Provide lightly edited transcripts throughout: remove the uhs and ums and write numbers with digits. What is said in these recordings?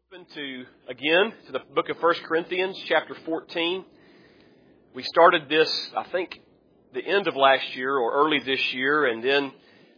Open to the book of 1 Corinthians, chapter 14. We started this, I think, the end of last year or early this year, and then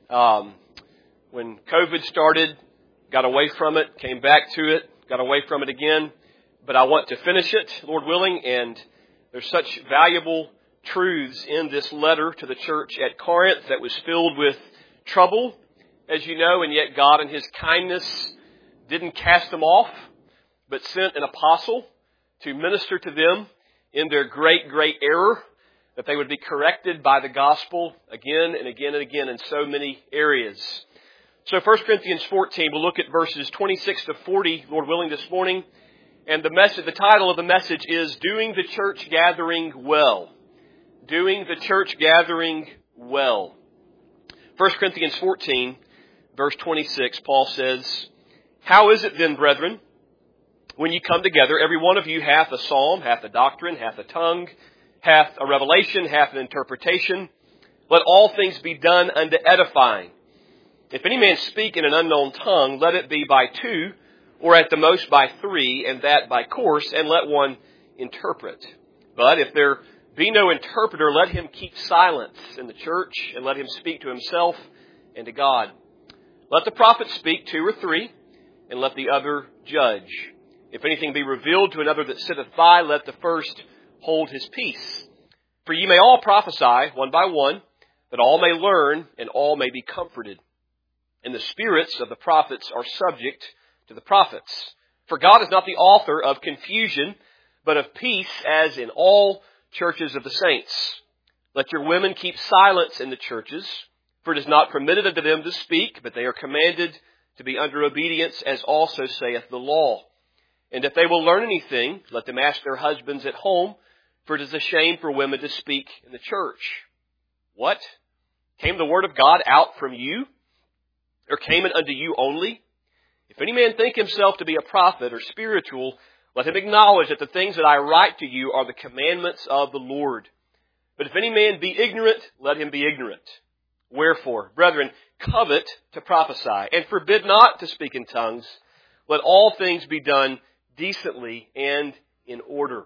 when COVID started, got away from it, came back to it, got away from it again. But I want to finish it, Lord willing, and there's such valuable truths in this letter to the church at Corinth that was filled with trouble, as you know, and yet God in His kindness didn't cast them off, but sent an apostle to minister to them in their great, great error, that they would be corrected by the gospel again and again and again in so many areas. So 1 Corinthians 14, we'll look at verses 26 to 40, Lord willing, this morning. And the title of the message is Doing the Church Gathering Well. Doing the Church Gathering Well. 1 Corinthians 14, verse 26, Paul says, How is it then, brethren, when you come together, every one of you hath a psalm, hath a doctrine, hath a tongue, hath a revelation, hath an interpretation? Let all things be done unto edifying. If any man speak in an unknown tongue, let it be by two, or at the most by three, and that by course, and let one interpret. But if there be no interpreter, let him keep silence in the church, and let him speak to himself and to God. Let the prophet speak, two or three, and let the other judge. If anything be revealed to another that sitteth by, let the first hold his peace. For ye may all prophesy, one by one, that all may learn, and all may be comforted. And the spirits of the prophets are subject to the prophets. For God is not the author of confusion, but of peace, as in all churches of the saints. Let your women keep silence in the churches, for it is not permitted unto them to speak, but they are commanded to be under obedience, as also saith the law. And if they will learn anything, let them ask their husbands at home, for it is a shame for women to speak in the church. What? Came the word of God out from you? Or came it unto you only? If any man think himself to be a prophet or spiritual, let him acknowledge that the things that I write to you are the commandments of the Lord. But if any man be ignorant, let him be ignorant. Wherefore, brethren, covet to prophesy, and forbid not to speak in tongues. Let all things be done decently and in order.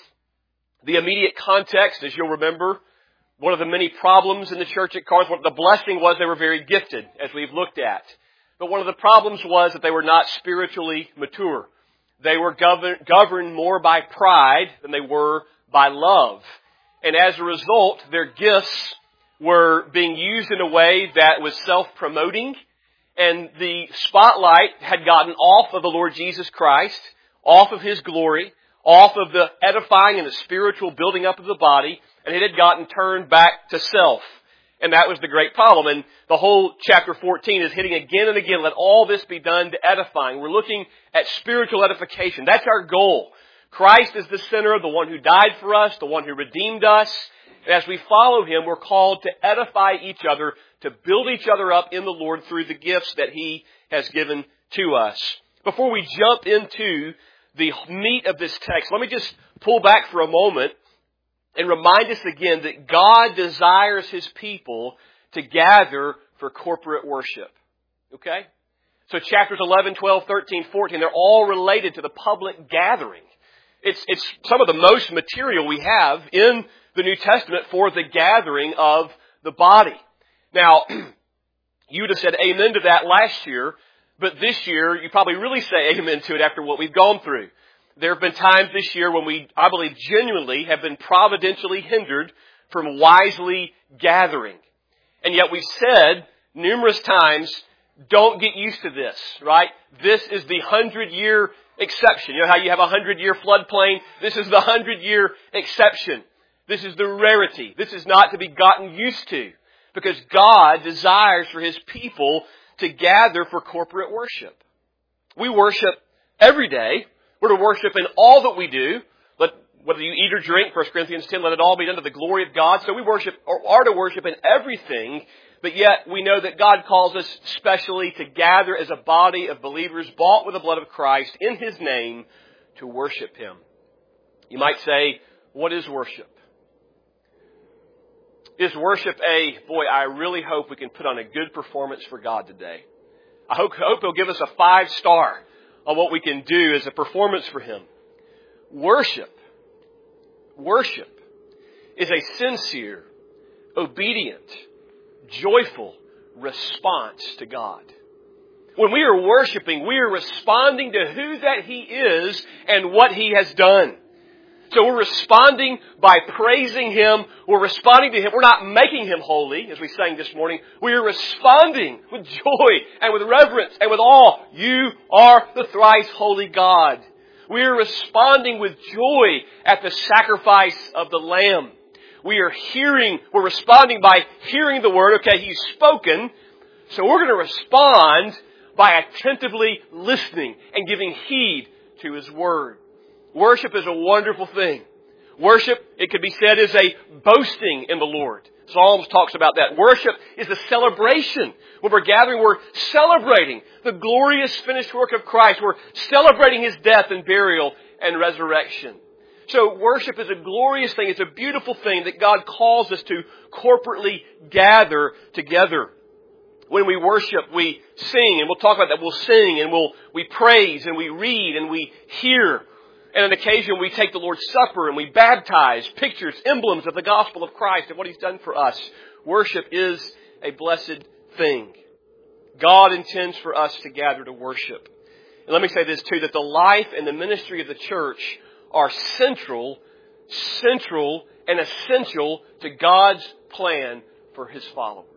The immediate context, as you'll remember, one of the many problems in the church at Corinth, the blessing was they were very gifted, as we've looked at. But one of the problems was that they were not spiritually mature. They were governed more by pride than they were by love. And as a result, their gifts were being used in a way that was self-promoting, and the spotlight had gotten off of the Lord Jesus Christ, off of His glory, off of the edifying and the spiritual building up of the body, and it had gotten turned back to self. And that was the great problem. And the whole chapter 14 is hitting again and again, let all this be done to edifying. We're looking at spiritual edification. That's our goal. Christ is the center, the one who died for us, the one who redeemed us. And as we follow Him, we're called to edify each other, to build each other up in the Lord through the gifts that He has given to us. Before we jump into the meat of this text, let me just pull back for a moment and remind us again that God desires His people to gather for corporate worship. Okay? So chapters 11, 12, 13, 14, they're all related to the public gathering. It's some of the most material we have in the New Testament for the gathering of the body. Now, you would have said amen to that last year, but this year you probably really say amen to it after what we've gone through. There have been times this year when we, I believe, genuinely have been providentially hindered from wisely gathering. And yet we've said numerous times, don't get used to this, right? This is the 100-year exception. You know how you have a 100-year floodplain? This is the 100-year exception. This is the rarity. This is not to be gotten used to, because God desires for His people to gather for corporate worship. We worship every day. We're to worship in all that we do. Whether you eat or drink, 1 Corinthians 10, let it all be done to the glory of God. So we worship, or are to worship in everything, but yet we know that God calls us specially to gather as a body of believers bought with the blood of Christ in His name to worship Him. You might say, what is worship? Is worship I really hope we can put on a good performance for God today. I hope He'll give us a 5-star on what we can do as a performance for Him. Worship is a sincere, obedient, joyful response to God. When we are worshiping, we are responding to who that He is and what He has done. So we're responding by praising Him. We're responding to Him. We're not making Him holy, as we sang this morning. We are responding with joy and with reverence and with awe. You are the thrice holy God. We are responding with joy at the sacrifice of the Lamb. We're responding by hearing the Word. Okay, He's spoken. So we're going to respond by attentively listening and giving heed to His Word. Worship is a wonderful thing. Worship, it could be said, is a boasting in the Lord. Psalms talks about that. Worship is a celebration. When we're gathering, we're celebrating the glorious finished work of Christ. We're celebrating His death and burial and resurrection. So worship is a glorious thing. It's a beautiful thing that God calls us to corporately gather together. When we worship, we sing, and we'll talk about that. We'll sing, and we praise, and we read, and we hear. And on occasion, we take the Lord's Supper and we baptize pictures, emblems of the gospel of Christ and what He's done for us. Worship is a blessed thing. God intends for us to gather to worship. And let me say this too, that the life and the ministry of the church are central and essential to God's plan for His followers.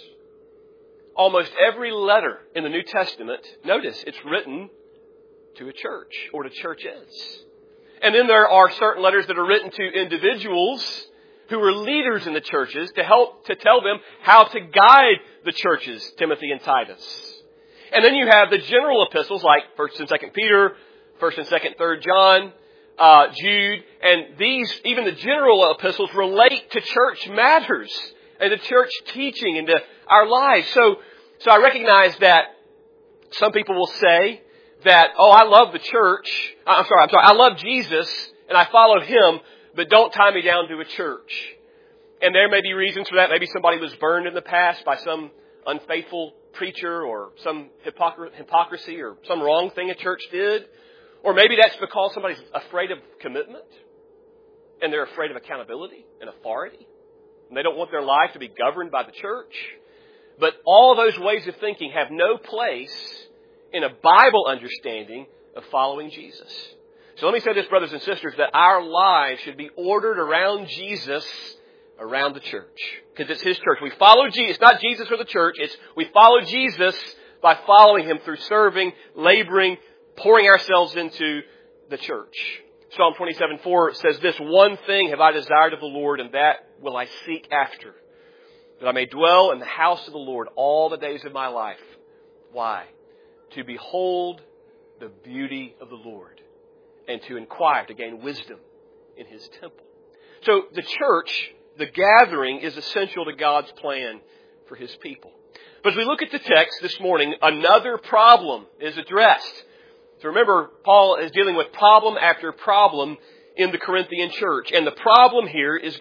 Almost every letter in the New Testament, notice, it's written to a church or to churches. And then there are certain letters that are written to individuals who are leaders in the churches to help to tell them how to guide the churches, Timothy and Titus. And then you have the general epistles like 1st and 2nd Peter, 1st and 2nd, 3rd John, Jude, and these, even the general epistles relate to church matters and to church teaching and to our lives. So I recognize that some people will say that, I love the church. I love Jesus and I follow Him, but don't tie me down to a church. And there may be reasons for that. Maybe somebody was burned in the past by some unfaithful preacher or some hypocrisy or some wrong thing a church did. Or maybe that's because somebody's afraid of commitment and they're afraid of accountability and authority. And they don't want their life to be governed by the church. But all those ways of thinking have no place in a Bible understanding of following Jesus. So let me say this, brothers and sisters, that our lives should be ordered around Jesus, around the church. Because it's His church. We follow Jesus. It's not Jesus or the church. We follow Jesus by following Him through serving, laboring, pouring ourselves into the church. Psalm 27:4 says this, "One thing have I desired of the Lord, and that will I seek after, that I may dwell in the house of the Lord all the days of my life." Why? To behold the beauty of the Lord and to inquire, to gain wisdom in His temple. So the church, the gathering, is essential to God's plan for His people. But as we look at the text this morning, another problem is addressed. So remember, Paul is dealing with problem after problem in the Corinthian church. And the problem here is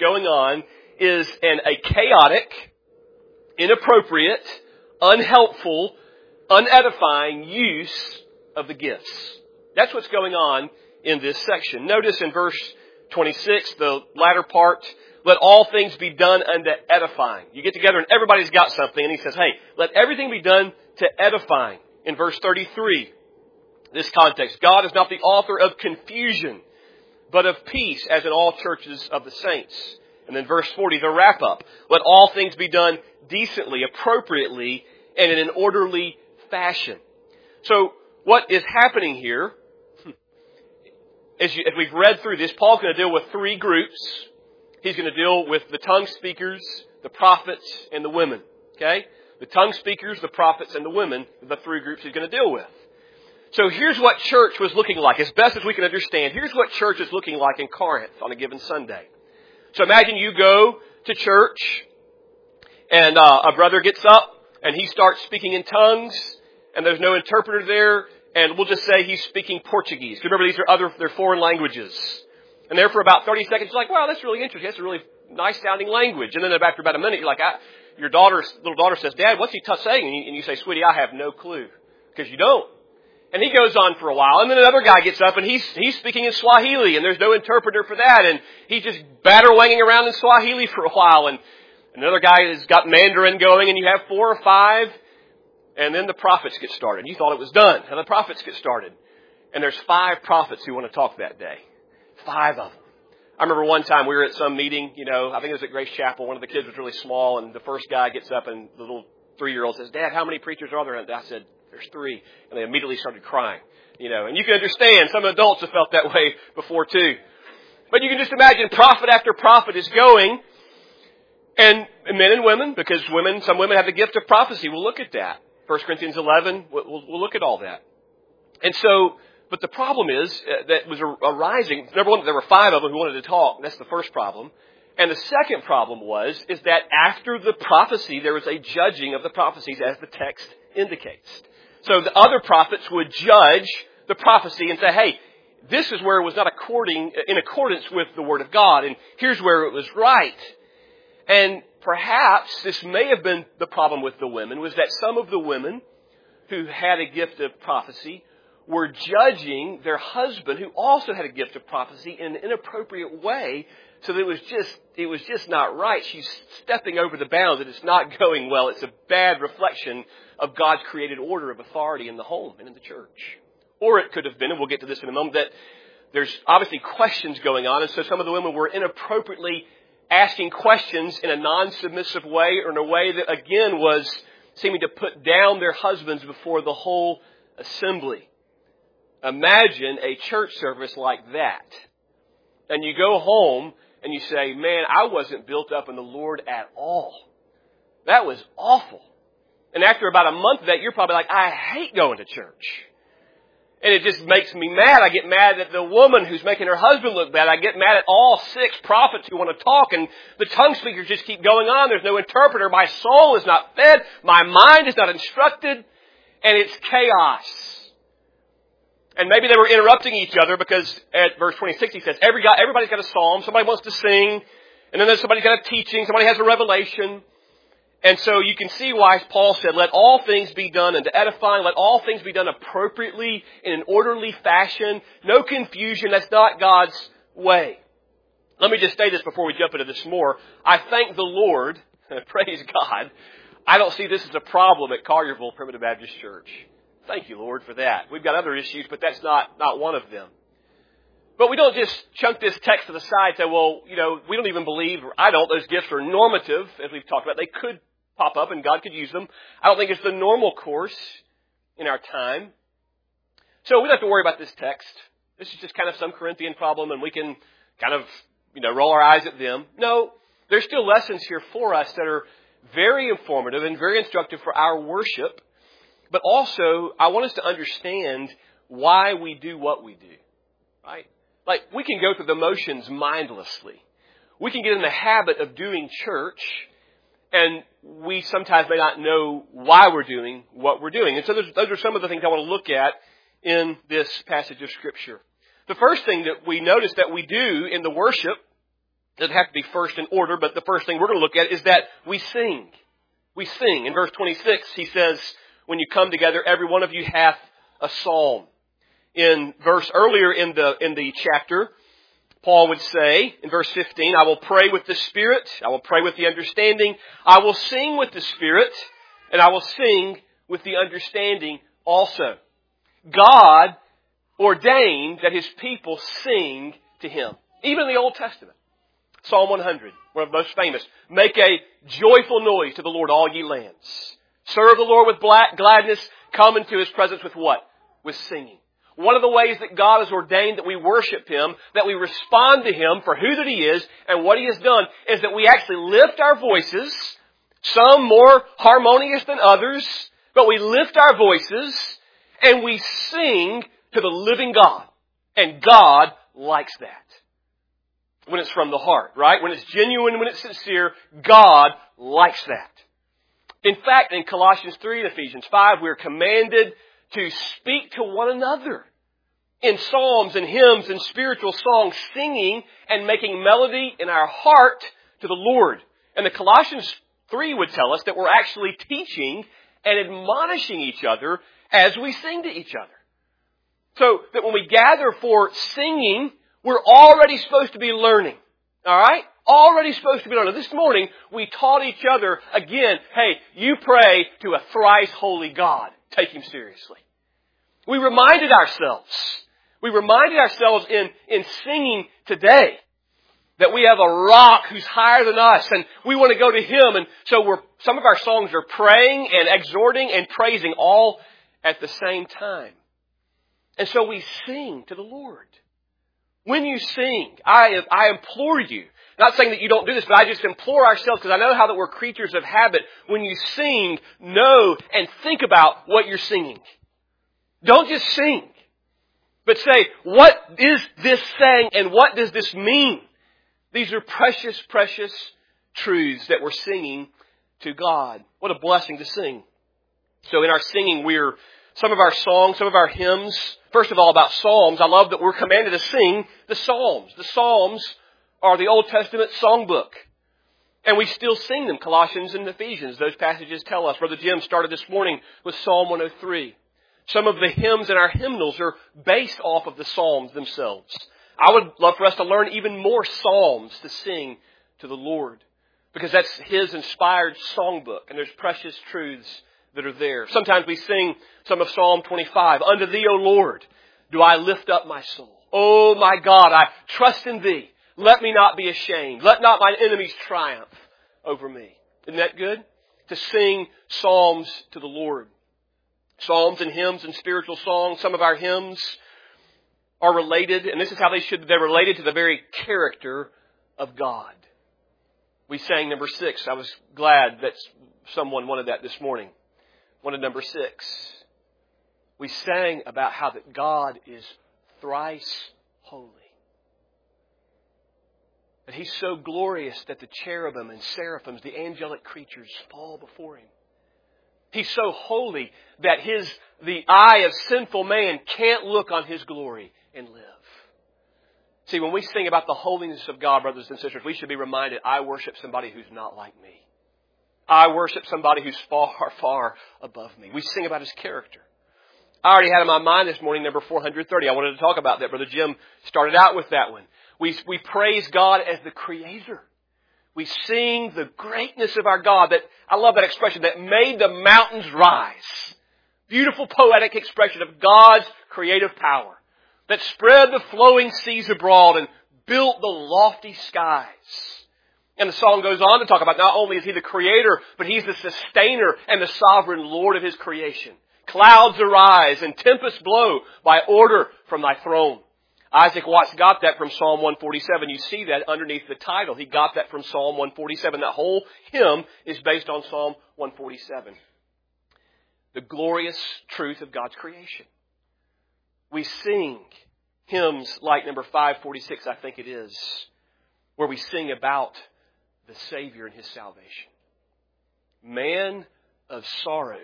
a chaotic, inappropriate, unhelpful, unedifying use of the gifts. That's what's going on in this section. Notice in verse 26, the latter part, let all things be done unto edifying. You get together and everybody's got something, and he says, hey, let everything be done to edifying. In verse 33, this context, God is not the author of confusion, but of peace, as in all churches of the saints. And then verse 40, the wrap up, let all things be done decently, appropriately, and in an orderly fashion. So what is happening here, as we've read through this, Paul's going to deal with three groups. He's going to deal with the tongue speakers, the prophets, and the women. Okay? The tongue speakers, the prophets, and the women are the three groups he's going to deal with. So here's what church was looking like. As best as we can understand, here's what church is looking like in Corinth on a given Sunday. So imagine you go to church, and a brother gets up, and he starts speaking in tongues, and there's no interpreter there, and we'll just say he's speaking Portuguese. Remember, they're foreign languages. And there for about 30 seconds, you're like, wow, that's really interesting. That's a really nice sounding language. And then after about a minute, you're like, your little daughter says, Dad, what's he saying? And you say, sweetie, I have no clue. Because you don't. And he goes on for a while, and then another guy gets up, and he's speaking in Swahili, and there's no interpreter for that, and he's just batter-wanging around in Swahili for a while, and another guy has got Mandarin going, and you have 4 or 5, and then the prophets get started. You thought it was done, and the prophets get started. And there's 5 prophets who want to talk that day. 5 of them. I remember one time we were at some meeting, I think it was at Grace Chapel. One of the kids was really small, and the first guy gets up, and the little 3-year-old says, "Dad, how many preachers are there?" And I said, "There's 3. And they immediately started crying. And you can understand, some adults have felt that way before too. But you can just imagine prophet after prophet is going, and men and women, because some women have the gift of prophecy. We'll look at that. 1 Corinthians 11, we'll look at all that. And so, but the problem is that was arising. Number one, there were 5 of them who wanted to talk. That's the first problem. And the second problem is that after the prophecy, there was a judging of the prophecies as the text indicates. So the other prophets would judge the prophecy and say, hey, this is where it was not in accordance with the Word of God, and here's where it was right. And perhaps this may have been the problem with the women, was that some of the women who had a gift of prophecy were judging their husband, who also had a gift of prophecy, in an inappropriate way, so that it was just not right. She's stepping over the bounds, and it's not going well. It's a bad reflection of God's created order of authority in the home and in the church. Or it could have been, and we'll get to this in a moment, that there's obviously questions going on, and so some of the women were inappropriately asking questions in a non-submissive way, or in a way that, again, was seeming to put down their husbands before the whole assembly. Imagine a church service like that. And you go home and you say, man, I wasn't built up in the Lord at all. That was awful. And after about a month of that, you're probably like, I hate going to church. And it just makes me mad. I get mad at the woman who's making her husband look bad. I get mad at all 6 prophets who want to talk, and the tongue speakers just keep going on. There's no interpreter. My soul is not fed. My mind is not instructed. And it's chaos. And maybe they were interrupting each other because at verse 26 he says, everybody's got a psalm. Somebody wants to sing. And then there's somebody's got a teaching. Somebody has a revelation. And so you can see why Paul said, let all things be done unto edifying. Let all things be done appropriately in an orderly fashion. No confusion. That's not God's way. Let me just say this before we jump into this more. I thank the Lord, praise God, I don't see this as a problem at Collierville Primitive Baptist Church. Thank you, Lord, for that. We've got other issues, but that's not one of them. But we don't just chunk this text to the side and say, well, we don't even believe, or I don't, those gifts are normative, as we've talked about. They could pop up and God could use them. I don't think it's the normal course in our time. So we don't have to worry about this text. This is just kind of some Corinthian problem, and we can kind of, roll our eyes at them. No, there's still lessons here for us that are very informative and very instructive for our worship. But also, I want us to understand why we do what we do, right? Like, we can go through the motions mindlessly. We can get in the habit of doing church, and we sometimes may not know why we're doing what we're doing. And so those are some of the things I want to look at in this passage of Scripture. The first thing that we notice that we do in the worship, doesn't have to be first in order, but the first thing we're going to look at is that we sing. We sing. In verse 26, he says, when you come together, every one of you hath a psalm. Earlier in the chapter, Paul would say, in verse 15, I will pray with the Spirit, I will pray with the understanding, I will sing with the Spirit, and I will sing with the understanding also. God ordained that His people sing to Him. Even in the Old Testament. Psalm 100, one of the most famous. Make a joyful noise to the Lord, all ye lands. Serve the Lord with gladness. Come into His presence with what? With singing. One of the ways that God has ordained that we worship Him, that we respond to Him for who that He is and what He has done, is that we actually lift our voices, some more harmonious than others, but we lift our voices and we sing to the living God. And God likes that. When it's from the heart, right? When it's genuine, when it's sincere, God likes that. In fact, in Colossians 3 and Ephesians 5, we're commanded to speak to one another in psalms and hymns and spiritual songs, singing and making melody in our heart to the Lord. And the Colossians 3 would tell us that we're actually teaching and admonishing each other as we sing to each other. So that when we gather for singing, we're already supposed to be learning. Alright? Already supposed to be learning. This morning, we taught each other again, hey, you pray to a thrice holy God. Take Him seriously. We reminded ourselves in singing today that we have a rock who's higher than us and we want to go to Him. And so some of our songs are praying and exhorting and praising all at the same time. And so we sing to the Lord. When you sing, I implore you, not saying that you don't do this, but I just implore ourselves because I know how that we're creatures of habit. When you sing, know and think about what you're singing. Don't just sing, but say, what is this saying and what does this mean? These are precious, precious truths that we're singing to God. What a blessing to sing. So in our singing, some of our songs, some of our hymns, first of all about Psalms, I love that we're commanded to sing the Psalms. The Psalms are the Old Testament songbook. And we still sing them, Colossians and Ephesians. Those passages tell us. Brother Jim started this morning with Psalm 103. Some of the hymns in our hymnals are based off of the Psalms themselves. I would love for us to learn even more Psalms to sing to the Lord, because that's His inspired songbook, and there's precious truths that are there. Sometimes we sing some of Psalm 25. Unto Thee, O Lord, do I lift up my soul. Oh my God, I trust in Thee. Let me not be ashamed. Let not mine enemies triumph over me. Isn't that good? To sing psalms to the Lord. Psalms and hymns and spiritual songs. Some of our hymns are related, and this is how they're related to the very character of God. We sang number 6. I was glad that someone wanted that this morning. Wanted number 6. We sang about how that God is thrice holy. That He's so glorious that the cherubim and seraphims, the angelic creatures, fall before Him. He's so holy that the eye of sinful man can't look on His glory and live. See, when we sing about the holiness of God, brothers and sisters, we should be reminded, I worship somebody who's not like me. I worship somebody who's far, far above me. We sing about His character. I already had in my mind this morning number 430. I wanted to talk about that. Brother Jim started out with that one. We praise God as the Creator. We sing the greatness of our God. I love that expression, that made the mountains rise. Beautiful poetic expression of God's creative power. That spread the flowing seas abroad and built the lofty skies. And the song goes on to talk about not only is He the Creator, but He's the sustainer and the sovereign Lord of His creation. Clouds arise and tempests blow by order from Thy throne. Isaac Watts got that from Psalm 147. You see that underneath the title. He got that from Psalm 147. That whole hymn is based on Psalm 147. The glorious truth of God's creation. We sing hymns like number 546, I think it is, where we sing about the Savior and His salvation. Man of sorrows.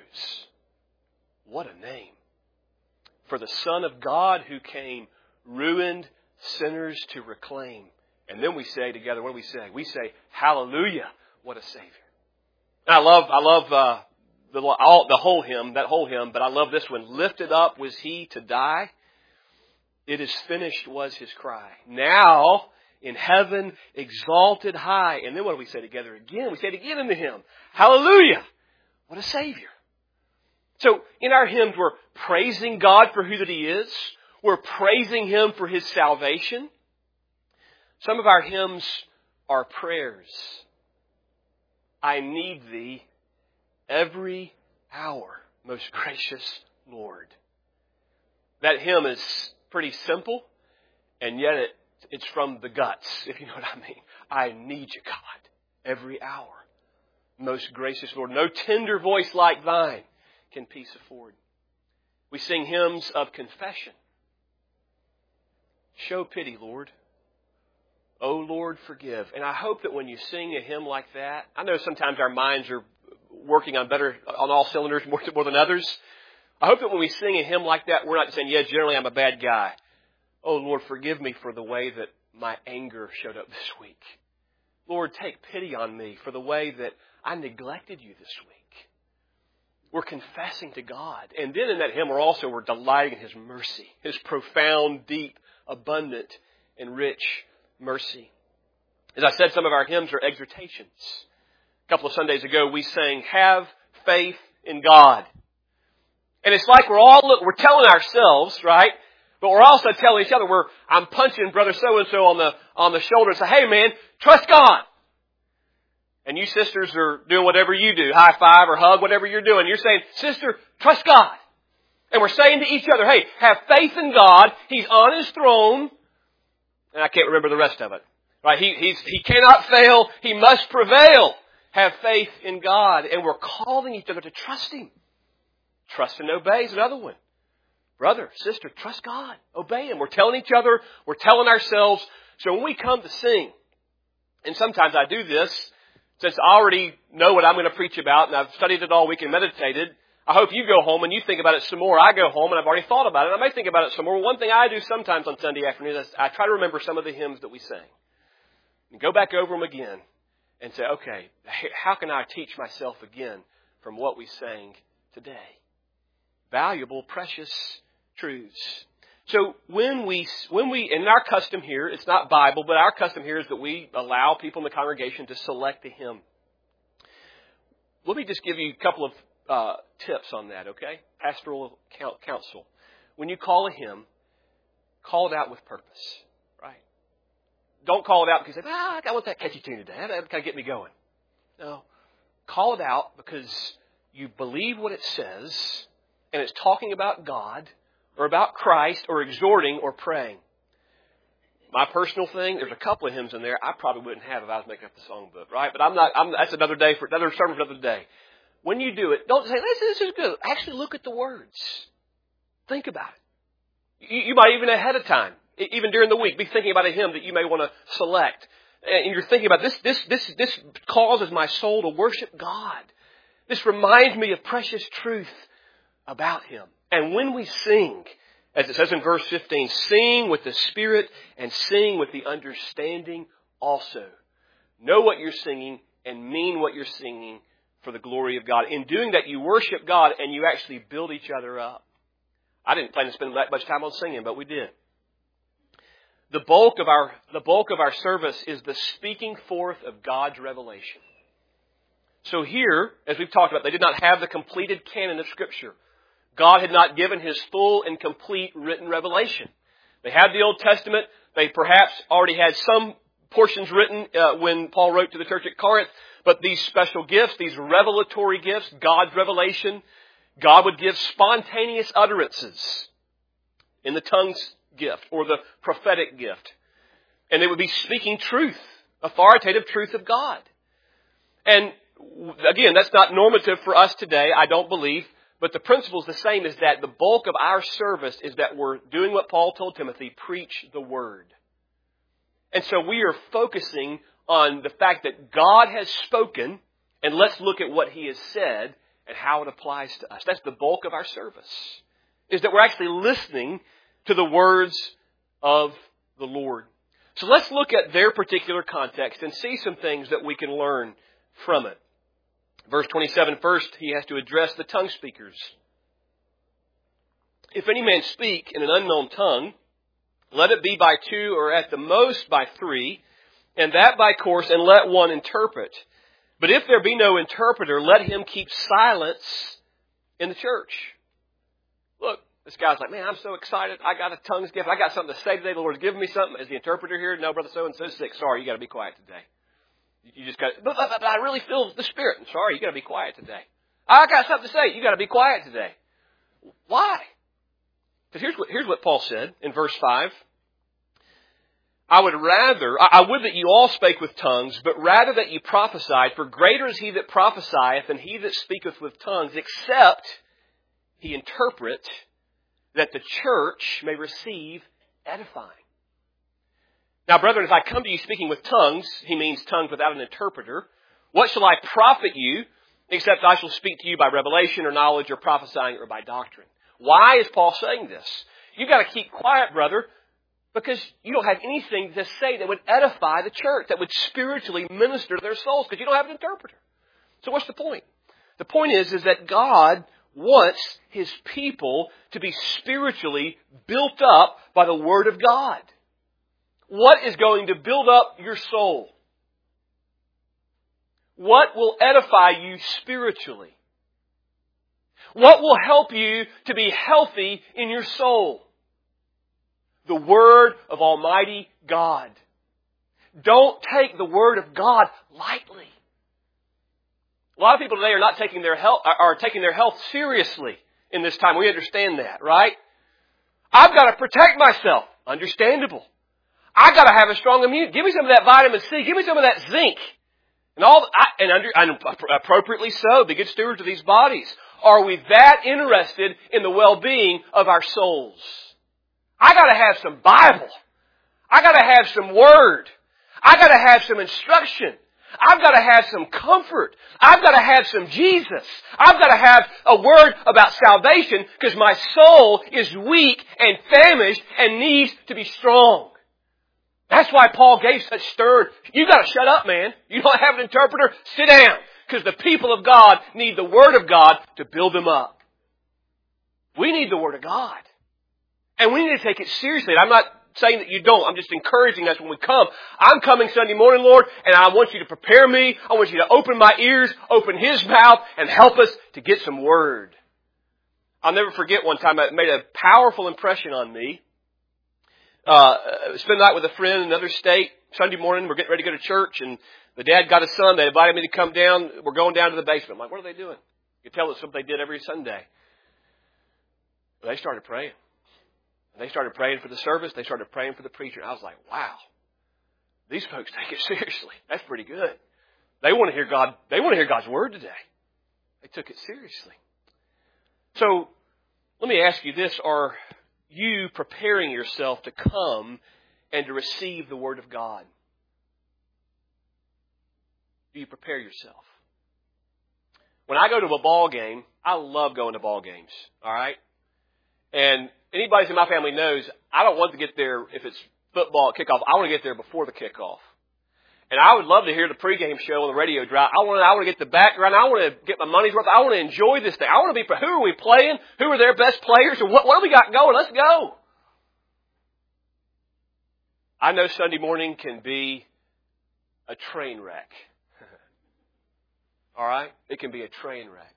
What a name. For the Son of God who came ruined sinners to reclaim. And then we say together, what do we say? We say, hallelujah, what a Savior. And I love the whole hymn, that whole hymn, but I love this one. Lifted up was He to die. It is finished was His cry. Now in heaven exalted high. And then what do we say together again? We say it again in the hymn. Hallelujah, what a Savior. So in our hymns, we're praising God for who that He is. We're praising Him for His salvation. Some of our hymns are prayers. I need Thee every hour, most gracious Lord. That hymn is pretty simple, and yet it's from the guts, if you know what I mean. I need You, God, every hour, most gracious Lord. No tender voice like Thine can peace afford. We sing hymns of confession. Show pity, Lord. Oh, Lord, forgive. And I hope that when you sing a hymn like that, I know sometimes our minds are working on all cylinders more than others. I hope that when we sing a hymn like that, we're not saying, yeah, generally I'm a bad guy. Oh, Lord, forgive me for the way that my anger showed up this week. Lord, take pity on me for the way that I neglected You this week. we're confessing to God. And then in that hymn, we're delighting in His mercy, His profound, deep, abundant, and rich mercy. As I said, some of our hymns are exhortations. A couple of Sundays ago, we sang, "Have faith in God." And it's like we're telling ourselves, right? But we're also telling each other, I'm punching brother so-and-so on the shoulder and say, "Hey man, trust God." And you sisters are doing whatever you do, high five or hug, whatever you're doing. You're saying, "Sister, trust God." And we're saying to each other, "Hey, have faith in God. He's on His throne." And I can't remember the rest of it. Right? He cannot fail. He must prevail. Have faith in God. And we're calling each other to trust Him. Trust and obey is another one. Brother, sister, trust God. Obey Him. We're telling each other. We're telling ourselves. So when we come to sing, and sometimes I do this, since I already know what I'm going to preach about, and I've studied it all week and meditated, I hope you go home and you think about it some more. I go home and I've already thought about it. I may think about it some more. One thing I do sometimes on Sunday afternoon is I try to remember some of the hymns that we sang. And go back over them again and say, okay, how can I teach myself again from what we sang today? Valuable, precious truths. So when we, in our custom here, it's not Bible, but our custom here is that we allow people in the congregation to select a hymn. Let me just give you a couple of tips on that, okay? Pastoral counsel. When you call a hymn, call it out with purpose, right? Don't call it out because you say, I want that catchy tune today. That'll kind of get me going. No. Call it out because you believe what it says, and it's talking about God, or about Christ, or exhorting, or praying. My personal thing, there's a couple of hymns in there I probably wouldn't have if I was making up the songbook, right? But that's another day for another sermon for another day. When you do it, don't say, this is good. Actually look at the words. Think about it. You might even ahead of time, even during the week, be thinking about a hymn that you may want to select. And you're thinking about this causes my soul to worship God. This reminds me of precious truth about Him. And when we sing, as it says in verse 15, sing with the Spirit and sing with the understanding also. Know what you're singing and mean what you're singing for the glory of God. In doing that, you worship God and you actually build each other up. I didn't plan to spend that much time on singing, but we did. The bulk of our service is the speaking forth of God's revelation. So here, as we've talked about, they did not have the completed canon of Scripture. God had not given His full and complete written revelation. They had the Old Testament. They perhaps already had some portions written when Paul wrote to the church at Corinth. But these special gifts, these revelatory gifts, God's revelation, God would give spontaneous utterances in the tongues gift or the prophetic gift. And they would be speaking truth, authoritative truth of God. And again, that's not normative for us today, I don't believe. But the principle is the same, is that the bulk of our service is that we're doing what Paul told Timothy, preach the Word. And so we are focusing on the fact that God has spoken, and let's look at what He has said and how it applies to us. That's the bulk of our service, is that we're actually listening to the words of the Lord. So let's look at their particular context and see some things that we can learn from it. Verse 27, first, he has to address the tongue speakers. If any man speak in an unknown tongue, let it be by two or at the most by three, and that by course, and let one interpret. But if there be no interpreter, let him keep silence in the church. Look, this guy's like, man, I'm so excited. I got a tongues gift. I got something to say today. The Lord's given me something. Is the interpreter here? No, brother so-and-so's sick. Sorry, you got to be quiet today. You just got, but I really feel the Spirit. I'm sorry, you got to be quiet today. I got something to say. You got to be quiet today. Why? Because here's what Paul said in verse 5. I would that you all spake with tongues, but rather that you prophesied. For greater is he that prophesieth than he that speaketh with tongues, except he interpret, that the church may receive edifying. Now, brethren, if I come to you speaking with tongues, he means tongues without an interpreter, what shall I profit you, except I shall speak to you by revelation or knowledge or prophesying or by doctrine? Why is Paul saying this? You've got to keep quiet, brother, because you don't have anything to say that would edify the church, that would spiritually minister to their souls, because you don't have an interpreter. So what's the point? The point is that God wants His people to be spiritually built up by the Word of God. What is going to build up your soul? What will edify you spiritually? What will help you to be healthy in your soul? The Word of Almighty God. Don't take the Word of God lightly. A lot of people today are not taking their health seriously in this time. We understand that, right? I've got to protect myself. Understandable. I've got to have a strong immune. Give me some of that vitamin C. Give me some of that zinc. And appropriately so. Be good stewards of these bodies. Are we that interested in the well-being of our souls? I got to have some Bible. I got to have some Word. I got to have some instruction. I've got to have some comfort. I've got to have some Jesus. I've got to have a word about salvation because my soul is weak and famished and needs to be strong. That's why Paul gave such stern, you got to shut up, man. You don't have an interpreter? Sit down. Because the people of God need the Word of God to build them up. We need the Word of God. And we need to take it seriously. I'm not saying that you don't. I'm just encouraging us when we come. I'm coming Sunday morning, Lord, and I want you to prepare me. I want you to open my ears, open His mouth, and help us to get some Word. I'll never forget one time it made a powerful impression on me. Spend the night with a friend in another state. Sunday morning, we're getting ready to go to church, and the dad got a son. They invited me to come down. We're going down to the basement. I'm like, what are they doing? You tell us something they did every Sunday. Well, they started praying. They started praying for the service. They started praying for the preacher. And I was like, wow, these folks take it seriously. That's pretty good. They want to hear God. They want to hear God's Word today. They took it seriously. So let me ask you this. Are you preparing yourself to come and to receive the Word of God? Do you prepare yourself? When I go to a ball game, I love going to ball games. All right? And anybody in my family knows I don't want to get there if it's football kickoff. I want to get there before the kickoff. And I would love to hear the pregame show on the radio drive. I want to get the background. I want to get my money's worth. I want to enjoy this thing. I want to be, who are we playing? Who are their best players? Or what do we got going? Let's go. I know Sunday morning can be a train wreck. All right? It can be a train wreck.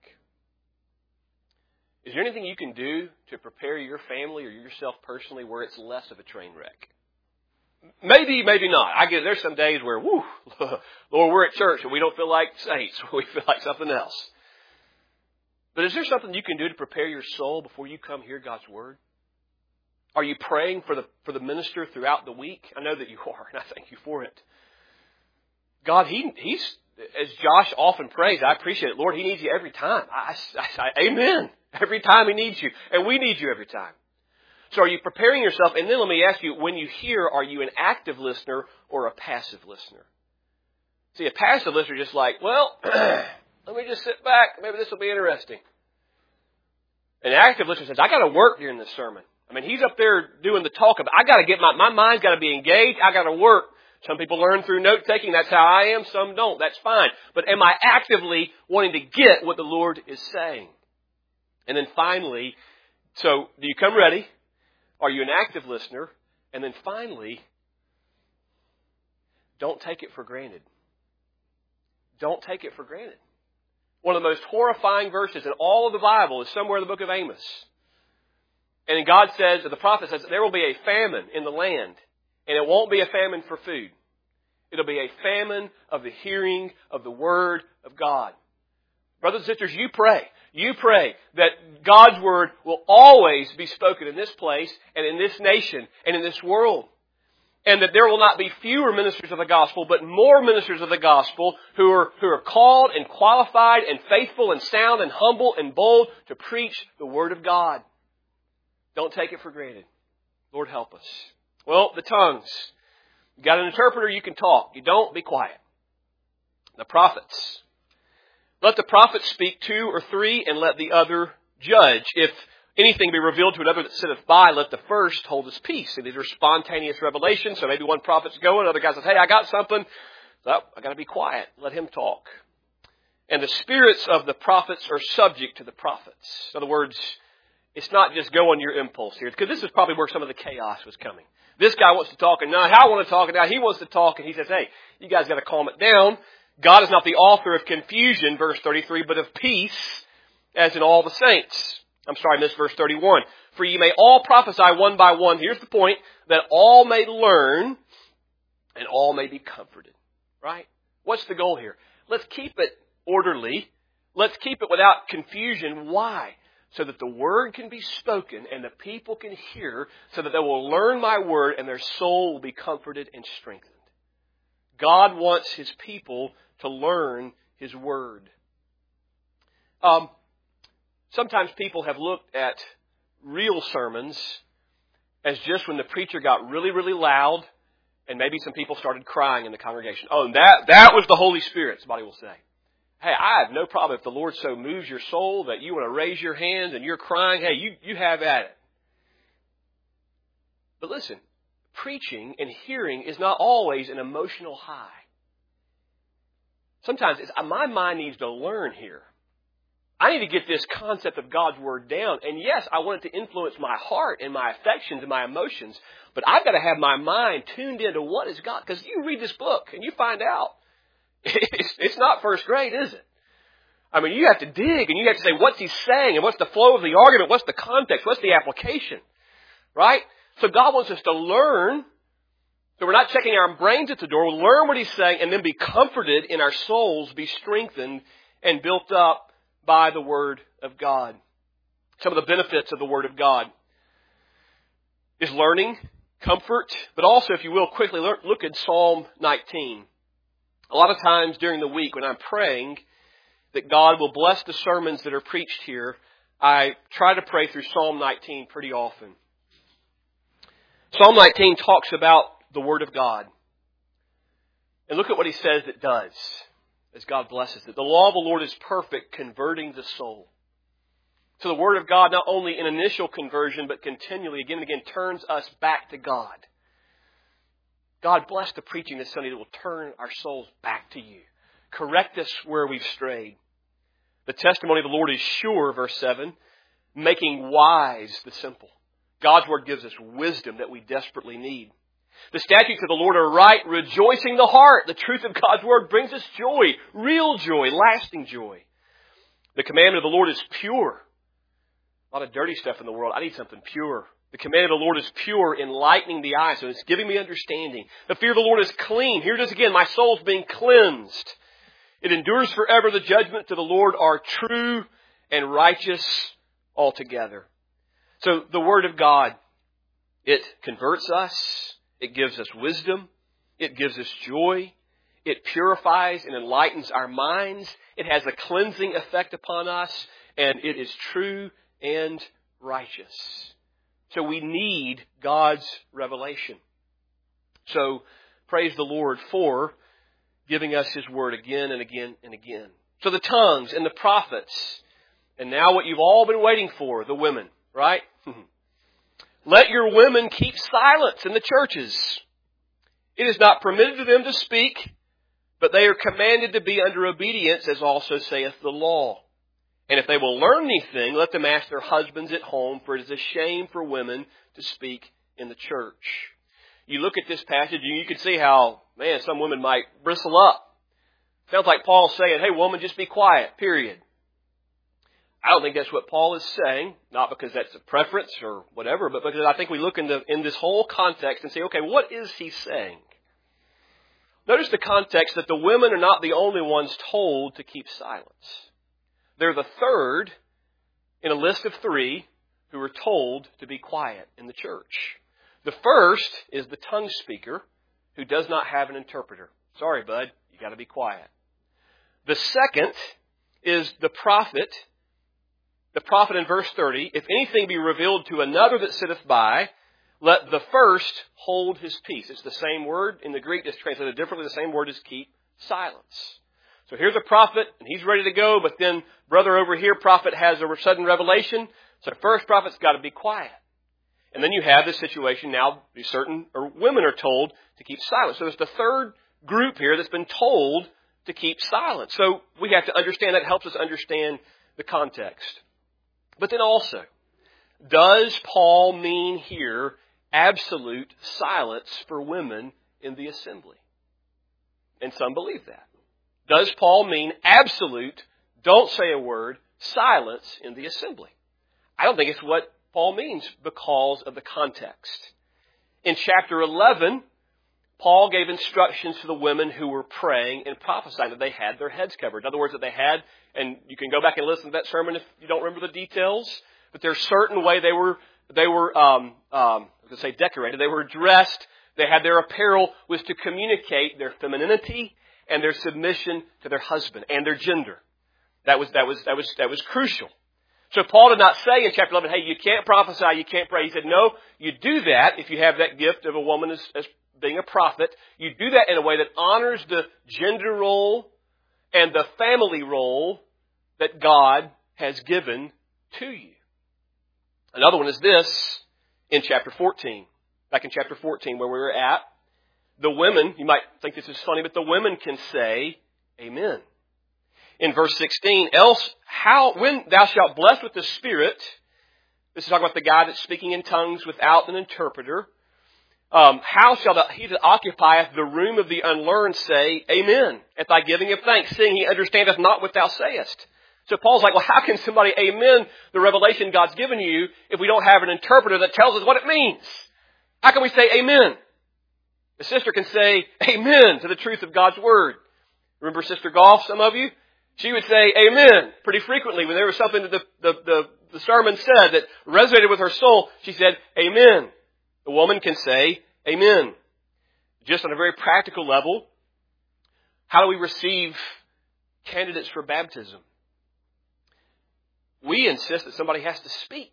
Is there anything you can do to prepare your family or yourself personally where it's less of a train wreck? Maybe, maybe not. I get there's some days where, whoo, Lord, we're at church and we don't feel like saints. We feel like something else. But is there something you can do to prepare your soul before you come hear God's Word? Are you praying for the minister throughout the week? I know that you are, and I thank you for it. God, He's as Josh often prays, I appreciate it. Lord, He needs you every time. Amen. Every time He needs you. And we need you every time. So are you preparing yourself? And then let me ask you, when you hear, are you an active listener or a passive listener? See, a passive listener is just like, well, let me just sit back. Maybe this will be interesting. An active listener says, I got to work during this sermon. I mean, he's up there doing the talk about, I got to get my mind's got to be engaged. I got to work. Some people learn through note taking. That's how I am. Some don't. That's fine. But am I actively wanting to get what the Lord is saying? And then finally, so do you come ready? Are you an active listener? And then finally, don't take it for granted. Don't take it for granted. One of the most horrifying verses in all of the Bible is somewhere in the book of Amos. And God says, or the prophet says, there will be a famine in the land. And it won't be a famine for food. It'll be a famine of the hearing of the Word of God. Brothers and sisters, you pray. You pray that God's Word will always be spoken in this place and in this nation and in this world. And that there will not be fewer ministers of the gospel, but more ministers of the gospel who are called and qualified and faithful and sound and humble and bold to preach the Word of God. Don't take it for granted. Lord, help us. Well, the tongues. You got an interpreter, you can talk. You don't, be quiet. The prophets. Let the prophet speak 2 or 3 and let the other judge. If anything be revealed to another that sitteth by, let the first hold his peace. And these are spontaneous revelations. So maybe one prophet's going, another guy says, hey, I got something. So I got to be quiet. Let him talk. And the spirits of the prophets are subject to the prophets. In other words, it's not just go on your impulse here. Because this is probably where some of the chaos was coming. This guy wants to talk, and now I want to talk, and now he wants to talk, and he says, hey, you guys got to calm it down. God is not the author of confusion, verse 33, but of peace, as in all the saints. I'm sorry, I missed verse 31. For ye may all prophesy one by one. Here's the point, that all may learn and all may be comforted. Right? What's the goal here? Let's keep it orderly. Let's keep it without confusion. Why? So that the word can be spoken and the people can hear, so that they will learn my word and their soul will be comforted and strengthened. God wants His people to learn His word. Sometimes people have looked at real sermons as just when the preacher got really, really loud and maybe some people started crying in the congregation. Oh, and that was the Holy Spirit, somebody will say. Hey, I have no problem if the Lord so moves your soul that you want to raise your hands and you're crying. Hey, you have at it. But listen, preaching and hearing is not always an emotional high. Sometimes my mind needs to learn here. I need to get this concept of God's Word down. And yes, I want it to influence my heart and my affections and my emotions. But I've got to have my mind tuned into what is God. Because you read this book and you find out it's not first grade, is it? I mean, you have to dig and you have to say, what's he saying? And what's the flow of the argument? What's the context? What's the application? Right? So God wants us to learn. So we're not checking our brains at the door. We'll learn what He's saying and then be comforted in our souls, be strengthened and built up by the Word of God. Some of the benefits of the Word of God is learning, comfort, but also, if you will, quickly look at Psalm 19. A lot of times during the week when I'm praying that God will bless the sermons that are preached here, I try to pray through Psalm 19 pretty often. Psalm 19 talks about the Word of God. And look at what he says it does as God blesses it. The law of the Lord is perfect, converting the soul. So the Word of God, not only in initial conversion, but continually, again and again, turns us back to God. God bless the preaching this Sunday that will turn our souls back to you. Correct us where we've strayed. The testimony of the Lord is sure, verse 7, making wise the simple. God's Word gives us wisdom that we desperately need. The statutes of the Lord are right, rejoicing the heart. The truth of God's Word brings us joy, real joy, lasting joy. The commandment of the Lord is pure. A lot of dirty stuff in the world. I need something pure. The commandment of the Lord is pure, enlightening the eyes. So it's giving me understanding. The fear of the Lord is clean. Here it is again. My soul's being cleansed. It endures forever. The judgments of the Lord are true and righteous altogether. So the Word of God, it converts us. It gives us wisdom. It gives us joy. It purifies and enlightens our minds. It has a cleansing effect upon us. And it is true and righteous. So we need God's revelation. So praise the Lord for giving us His Word again and again and again. So the tongues and the prophets. And now what you've all been waiting for, the women, right? Let your women keep silence in the churches. It is not permitted to them to speak, but they are commanded to be under obedience, as also saith the law. And if they will learn anything, let them ask their husbands at home, for it is a shame for women to speak in the church. You look at this passage and you can see how, man, some women might bristle up. Sounds like Paul's saying, hey, woman, just be quiet, period. I don't think that's what Paul is saying, not because that's a preference or whatever, but because I think we look in this whole context and say, okay, what is he saying? Notice the context that the women are not the only ones told to keep silence. They're the third in a list of three who are told to be quiet in the church. The first is the tongue speaker who does not have an interpreter. Sorry, bud, you got to be quiet. The second is the prophet. The prophet in verse 30, if anything be revealed to another that sitteth by, let the first hold his peace. It's the same word in the Greek, it's translated differently. The same word is keep silence. So here's a prophet, and he's ready to go, but then brother over here, prophet, has a sudden revelation. So first prophet's got to be quiet. And then you have this situation now, women are told to keep silent. So there's the third group here that's been told to keep silent. So we have to understand that. It helps us understand the context. But then also, does Paul mean here absolute silence for women in the assembly? And some believe that. Does Paul mean absolute, don't say a word, silence in the assembly? I don't think it's what Paul means because of the context. In chapter 11, Paul gave instructions to the women who were praying and prophesying that they had their heads covered. In other words, that they had, and you can go back and listen to that sermon if you don't remember the details, but there's a certain way they were decorated. They were dressed. They had their apparel was to communicate their femininity and their submission to their husband and their gender. That was crucial. So Paul did not say in chapter 11, hey, you can't prophesy, you can't pray. He said, no, you do that if you have that gift of a woman as being a prophet. You do that in a way that honors the gender role and the family role that God has given to you. Another one is this in chapter 14. Back in chapter 14 where we were at, the women, you might think this is funny, but the women can say amen. In verse 16, when thou shalt bless with the Spirit, this is talking about the guy that's speaking in tongues without an interpreter, how shall he that occupieth the room of the unlearned say, amen, at thy giving of thanks, seeing he understandeth not what thou sayest. So Paul's like, well, how can somebody amen the revelation God's given you if we don't have an interpreter that tells us what it means? How can we say amen? The sister can say amen to the truth of God's word. Remember Sister Goff, some of you? She would say amen pretty frequently when there was something that the sermon said that resonated with her soul. She said amen. The woman can say amen. Just on a very practical level, how do we receive candidates for baptism? We insist that somebody has to speak.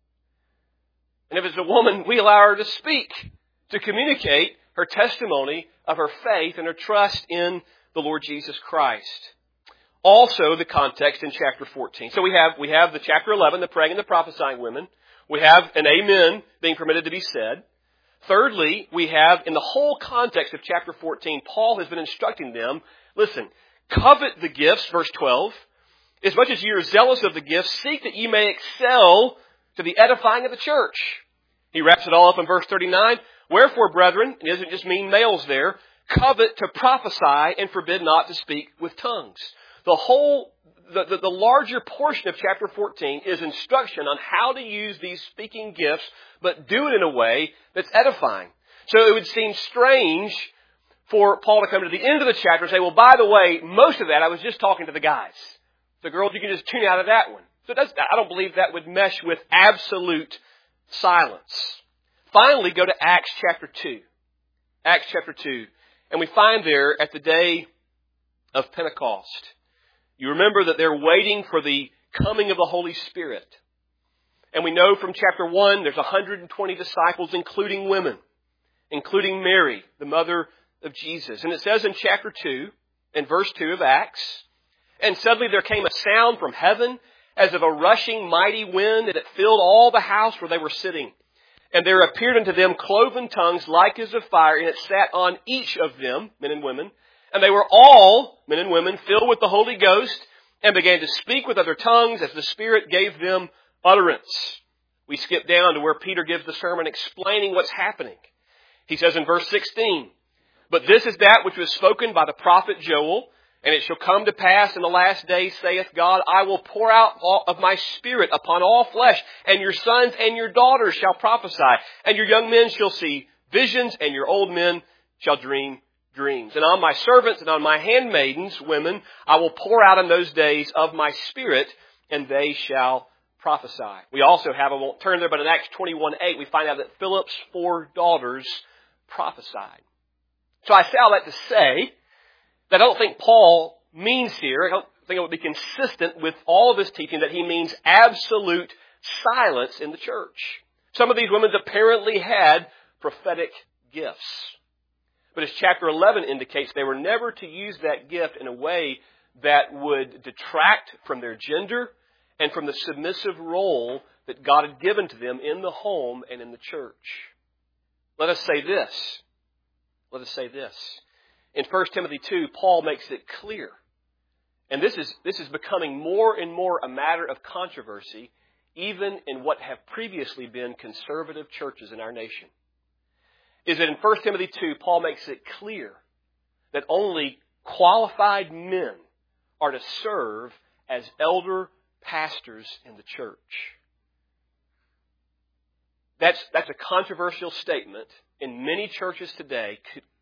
And if it's a woman, we allow her to speak, to communicate her testimony of her faith and her trust in the Lord Jesus Christ. Also, the context in chapter 14. So we have the chapter 11, the praying and the prophesying women. We have an amen being permitted to be said. Thirdly, we have, in the whole context of chapter 14, Paul has been instructing them, listen, covet the gifts, verse 12. As much as you are zealous of the gifts, seek that ye may excel to the edifying of the church. He wraps it all up in verse 39. Wherefore, brethren, it doesn't just mean males there, covet to prophesy and forbid not to speak with tongues. The larger portion of chapter 14 is instruction on how to use these speaking gifts, but do it in a way that's edifying. So it would seem strange for Paul to come to the end of the chapter and say, well, by the way, most of that I was just talking to the guys. So girls, you can just tune out of that one. So I don't believe that would mesh with absolute silence. Finally, go to Acts chapter 2. Acts chapter 2. And we find there at the day of Pentecost, you remember that they're waiting for the coming of the Holy Spirit. And we know from chapter 1, there's 120 disciples, including women, including Mary, the mother of Jesus. And it says in chapter 2, in verse 2 of Acts, and suddenly there came a sound from heaven as of a rushing mighty wind, and it filled all the house where they were sitting. And there appeared unto them cloven tongues like as of fire, and it sat on each of them, men and women. And they were all, men and women, filled with the Holy Ghost, and began to speak with other tongues as the Spirit gave them utterance. We skip down to where Peter gives the sermon explaining what's happening. He says in verse 16, but this is that which was spoken by the prophet Joel, and it shall come to pass in the last days, saith God, I will pour out of my Spirit upon all flesh, and your sons and your daughters shall prophesy, and your young men shall see visions, and your old men shall dream dreams. And on my servants and on my handmaidens, women, I will pour out in those days of my Spirit, and they shall prophesy. We also have, I won't turn there, but in Acts 21:8, we find out that Philip's 4 daughters prophesied. So I say all that to say that I don't think Paul means here, I don't think it would be consistent with all of his teaching that he means absolute silence in the church. Some of these women apparently had prophetic gifts. But as chapter 11 indicates, they were never to use that gift in a way that would detract from their gender and from the submissive role that God had given to them in the home and in the church. Let us say this. In 1 Timothy 2, Paul makes it clear, and this is becoming more and more a matter of controversy, even in what have previously been conservative churches in our nation, is that in 1 Timothy 2, Paul makes it clear that only qualified men are to serve as elder pastors in the church. That's a controversial statement in many churches today,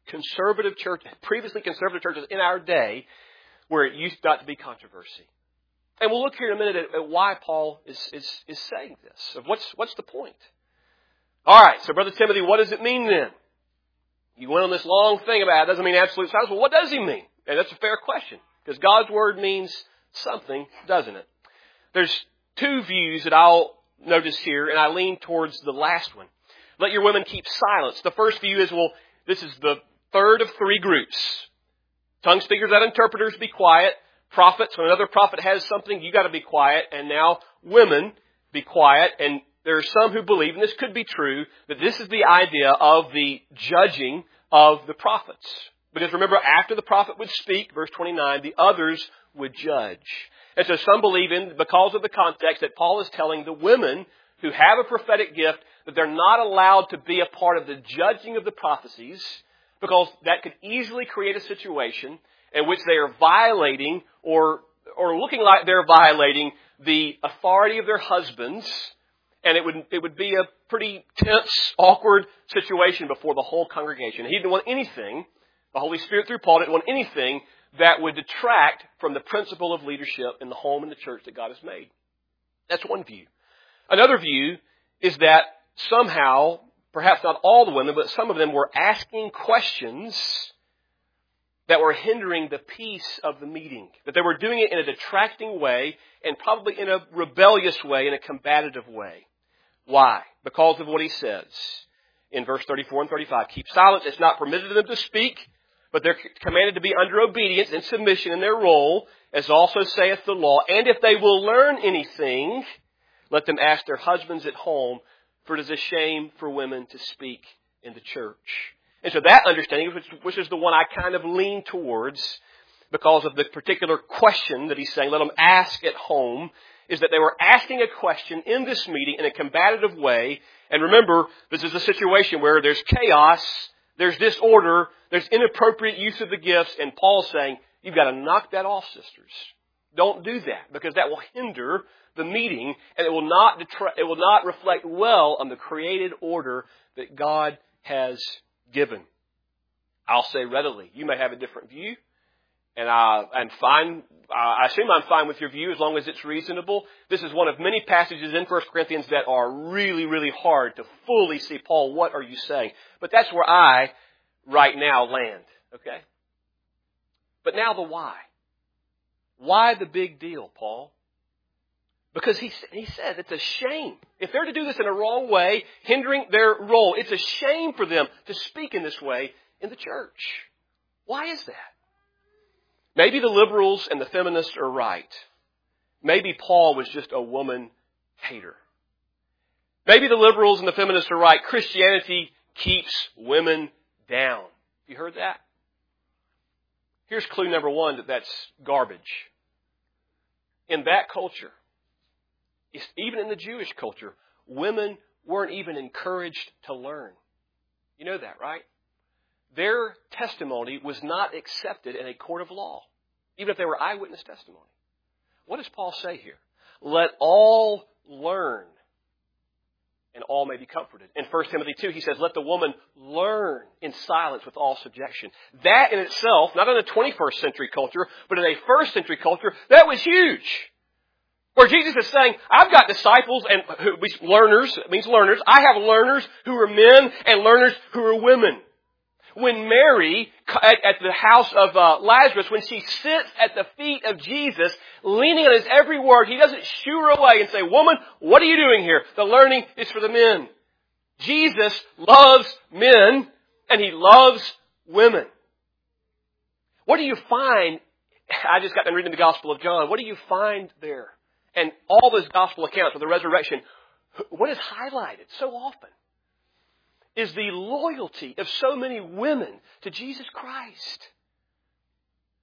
previously conservative churches in our day, where it used not to be controversy. And we'll look here in a minute at why Paul is saying this. Of what's the point? All right, so Brother Timothy, what does it mean then? You went on this long thing about it doesn't mean absolute silence. Well, what does he mean? And that's a fair question, because God's Word means something, doesn't it? There's two views that I'll notice here, and I lean towards the last one. Let your women keep silence. The first view is, well, this is the third of three groups. Tongue speakers and interpreters, be quiet. Prophets, when another prophet has something, you got to be quiet. And now women, be quiet. And there are some who believe, and this could be true, that this is the idea of the judging of the prophets. Because remember, after the prophet would speak, verse 29, the others would judge. And so some believe because of the context, that Paul is telling the women who have a prophetic gift that they're not allowed to be a part of the judging of the prophecies, because that could easily create a situation in which they are violating or looking like they're violating the authority of their husbands, and it would be a pretty tense, awkward situation before the whole congregation. He didn't want anything, the Holy Spirit through Paul didn't want anything that would detract from the principle of leadership in the home and the church that God has made. That's one view. Another view is that somehow, perhaps not all the women, but some of them were asking questions that were hindering the peace of the meeting. That they were doing it in a detracting way and probably in a rebellious way, in a combative way. Why? Because of what he says in verse 34 and 35. Keep silence. It's not permitted to them to speak, but they're commanded to be under obedience and submission in their role, as also saith the law. And if they will learn anything, let them ask their husbands at home, for it is a shame for women to speak in the church. And so that understanding, which is the one I kind of lean towards because of the particular question that he's saying, let them ask at home, is that they were asking a question in this meeting in a combative way. And remember, this is a situation where there's chaos, there's disorder, there's inappropriate use of the gifts, and Paul's saying, you've got to knock that off, sisters. Don't do that, because that will hinder the meeting, and it will not reflect well on the created order that God has given. I'll say readily, you may have a different view, and I'm fine. I assume I'm fine with your view as long as it's reasonable. This is one of many passages in 1 Corinthians that are really, really hard to fully see, Paul, what are you saying? But that's where I, right now, land. Okay? But now the why. Why the big deal, Paul? Because he says it's a shame. If they're to do this in a wrong way, hindering their role, it's a shame for them to speak in this way in the church. Why is that? Maybe the liberals and the feminists are right. Maybe Paul was just a woman hater. Maybe the liberals and the feminists are right. Christianity keeps women down. You heard that? Here's clue number one, that's garbage. In that culture, even in the Jewish culture, women weren't even encouraged to learn. You know that, right? Their testimony was not accepted in a court of law, even if they were eyewitness testimony. What does Paul say here? Let all learn, and all may be comforted. In 1 Timothy 2, he says, let the woman learn in silence with all subjection. That in itself, not in a 21st century culture, but in a first century culture, that was huge. Where Jesus is saying, I've got disciples and learners, it means learners. I have learners who are men and learners who are women. When Mary, at the house of Lazarus, when she sits at the feet of Jesus, leaning on his every word, he doesn't shoo her away and say, woman, what are you doing here? The learning is for the men. Jesus loves men, and he loves women. What do you find? I just got done reading the Gospel of John. What do you find there? And all those Gospel accounts of the resurrection, what is highlighted so often is the loyalty of so many women to Jesus Christ.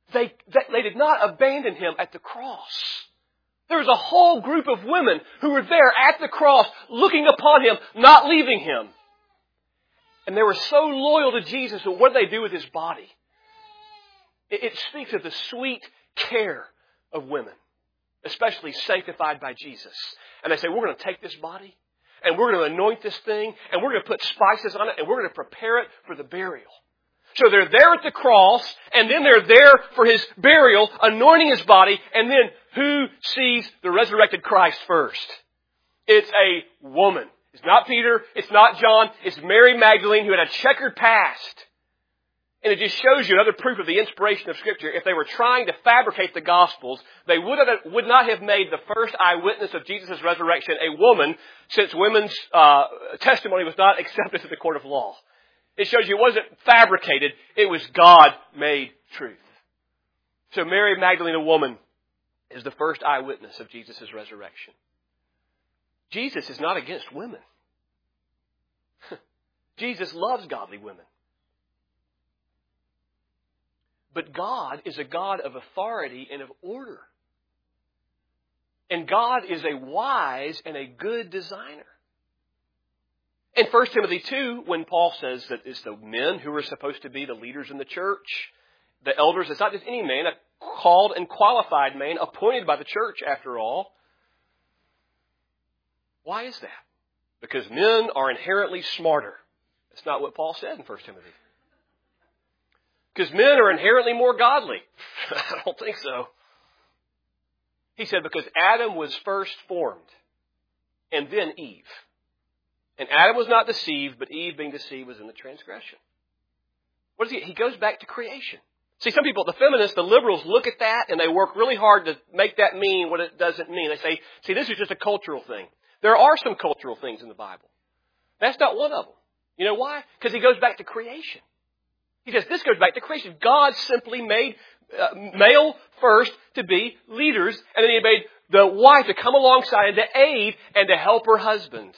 they did not abandon him at the cross. There was a whole group of women who were there at the cross, looking upon him, not leaving him. And they were so loyal to Jesus, but what did they do with his body? It speaks of the sweet care of women, especially sanctified by Jesus. And they say, we're going to take this body, and we're going to anoint this thing, and we're going to put spices on it, and we're going to prepare it for the burial. So they're there at the cross, and then they're there for his burial, anointing his body, and then who sees the resurrected Christ first? It's a woman. It's not Peter, it's not John, it's Mary Magdalene who had a checkered past. And it just shows you another proof of the inspiration of Scripture. If they were trying to fabricate the Gospels, they would not have made the first eyewitness of Jesus' resurrection a woman, since women's testimony was not accepted to the court of law. It shows you it wasn't fabricated, it was God-made truth. So Mary Magdalene, a woman, is the first eyewitness of Jesus' resurrection. Jesus is not against women. Jesus loves godly women. But God is a God of authority and of order. And God is a wise and a good designer. In 1 Timothy 2, when Paul says that it's the men who are supposed to be the leaders in the church, the elders, it's not just any man, a called and qualified man, appointed by the church after all. Why is that? Because men are inherently smarter. That's not what Paul said in 1 Timothy. Because men are inherently more godly. I don't think so. He said because Adam was first formed, and then Eve. And Adam was not deceived, but Eve being deceived was in the transgression. What is he? He goes back to creation. See, some people, the feminists, the liberals, look at that and they work really hard to make that mean what it doesn't mean. They say, see, this is just a cultural thing. There are some cultural things in the Bible. That's not one of them. You know why? Because he goes back to creation. He says, this goes back to creation. God simply made male first to be leaders, and then he made the wife to come alongside and to aid and to help her husband.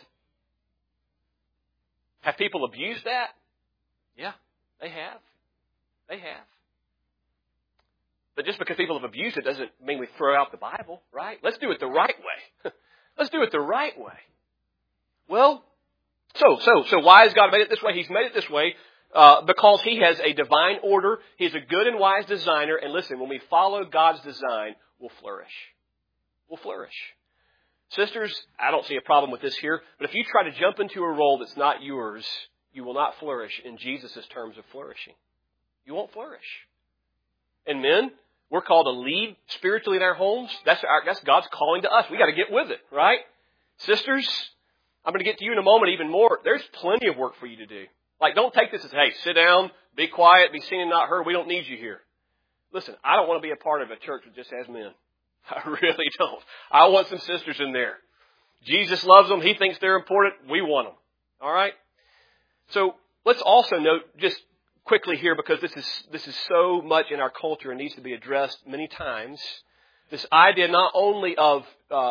Have people abused that? Yeah, they have. They have. But just because people have abused it doesn't mean we throw out the Bible, right? Let's do it the right way. Let's do it the right way. Well, so why has God made it this way? He's made it this way because He has a divine order. He's a good and wise designer. And listen, when we follow God's design, we'll flourish. We'll flourish. Sisters, I don't see a problem with this here, but if you try to jump into a role that's not yours, you will not flourish in Jesus' terms of flourishing. You won't flourish. And men, we're called to lead spiritually in our homes. That's God's calling to us. We got to get with it, right? Sisters, I'm going to get to you in a moment even more. There's plenty of work for you to do. Like, don't take this as, hey, sit down, be quiet, be seen and not heard. We don't need you here. Listen, I don't want to be a part of a church that just has men. I really don't. I want some sisters in there. Jesus loves them. He thinks they're important. We want them. All right? So let's also note just quickly here, because this is so much in our culture and needs to be addressed many times, this idea not only of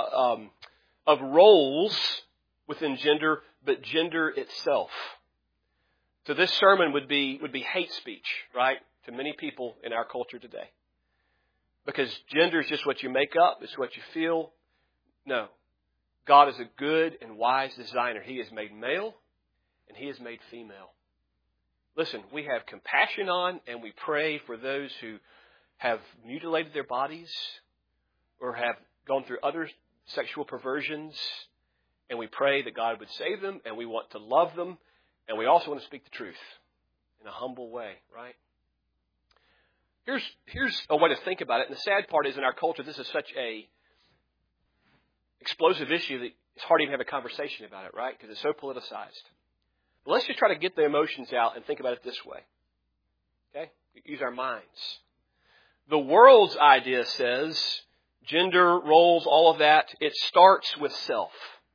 roles within gender, but gender itself. So this sermon would be hate speech, right, to many people in our culture today. Because gender is just what you make up. It's what you feel. No. God is a good and wise designer. He has made male and He has made female. Listen, we have compassion on and we pray for those who have mutilated their bodies or have gone through other sexual perversions. And we pray that God would save them, and we want to love them. And we also want to speak the truth in a humble way, right? Here's a way to think about it. And the sad part is in our culture, this is such a explosive issue that it's hard to even have a conversation about it, right? Because it's so politicized. But let's just try to get the emotions out and think about it this way. Okay? Use our minds. The world's idea says gender, roles, all of that, it starts with self.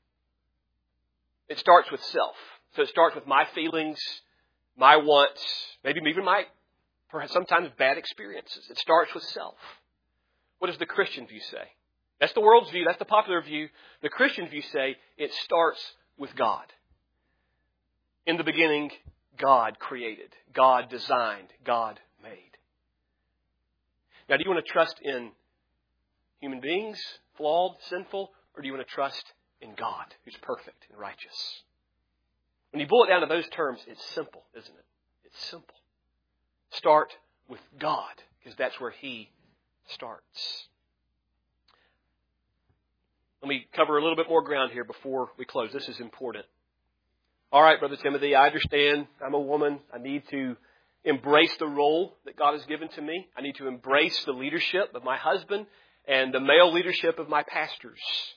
It starts with self. So it starts with my feelings, my wants, maybe even my perhaps sometimes bad experiences. It starts with self. What does the Christian view say? That's the world's view. That's the popular view. The Christian view say it starts with God. In the beginning, God created. God designed. God made. Now, do you want to trust in human beings, flawed, sinful, or do you want to trust in God, who's perfect and righteous? When you boil it down to those terms, it's simple, isn't it? It's simple. Start with God, because that's where He starts. Let me cover a little bit more ground here before we close. This is important. All right, Brother Timothy, I understand I'm a woman. I need to embrace the role that God has given to me. I need to embrace the leadership of my husband and the male leadership of my pastors.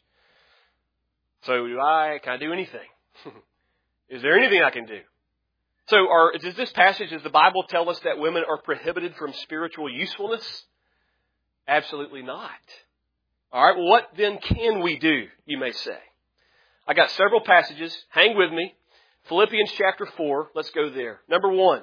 So can I do anything? Is there anything I can do? So does this passage, does the Bible tell us that women are prohibited from spiritual usefulness? Absolutely not. All right, well, what then can we do, you may say? I got several passages. Hang with me. Philippians chapter 4. Let's go there. Number one.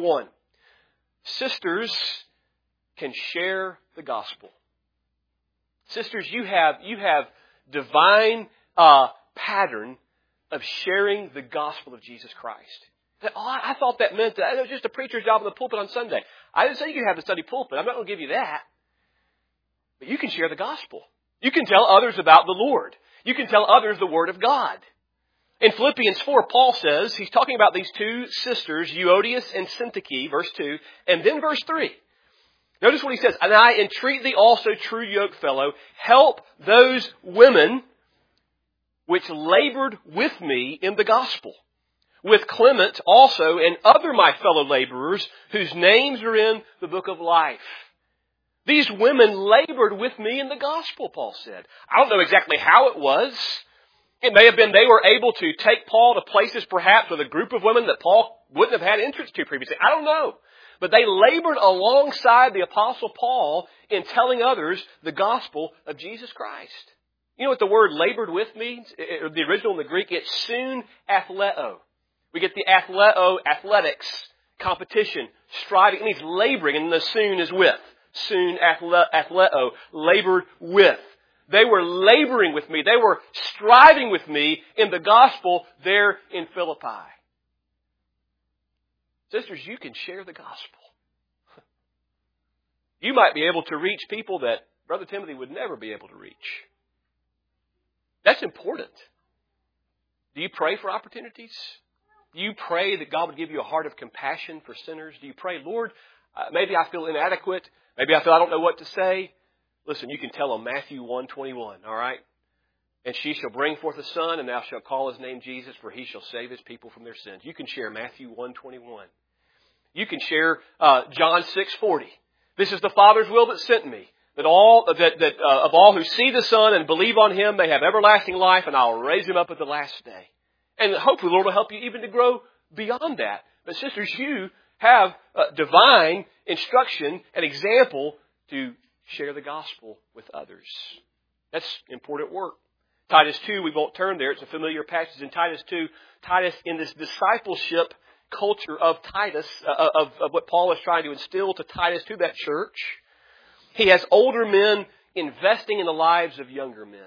Sisters can share the gospel. Sisters, you have divine pattern of sharing the gospel of Jesus Christ. I thought that meant that it was just a preacher's job in the pulpit on Sunday. I didn't say you could have the Sunday pulpit. I'm not going to give you that. But you can share the gospel. You can tell others about the Lord. You can tell others the Word of God. In Philippians 4, Paul says, he's talking about these two sisters, Euodias and Syntyche, verse 2, and then verse 3. Notice what he says, and I entreat thee also, true yokefellow, help those women which labored with me in the gospel, with Clement also and other my fellow laborers whose names are in the book of life. These women labored with me in the gospel, Paul said. I don't know exactly how it was. It may have been they were able to take Paul to places perhaps with a group of women that Paul wouldn't have had entrance to previously. I don't know. But they labored alongside the Apostle Paul in telling others the gospel of Jesus Christ. You know what the word labored with means? The original in the Greek, it's soon athleo. We get the athleo, athletics, competition, striving. It means laboring, and the soon is with. Soon athleo, labored with. They were laboring with me. They were striving with me in the gospel there in Philippi. Sisters, you can share the gospel. You might be able to reach people that Brother Timothy would never be able to reach. That's important. Do you pray for opportunities? Do you pray that God would give you a heart of compassion for sinners? Do you pray, Lord, maybe I feel inadequate. Maybe I feel I don't know what to say. Listen, you can tell them Matthew 1:21, all right? And she shall bring forth a son, and thou shalt call his name Jesus, for he shall save his people from their sins. You can share Matthew 1:21. You can share John 6:40. This is the Father's will that sent me, that of all who see the Son and believe on him, they have everlasting life, and I will raise him up at the last day. And hopefully the Lord will help you even to grow beyond that. But sisters, you have divine instruction and example to share the gospel with others. That's important work. Titus 2, we won't turn there. It's a familiar passage in Titus 2. Titus, in this discipleship culture of Titus, of what Paul is trying to instill to Titus, to that church, he has older men investing in the lives of younger men.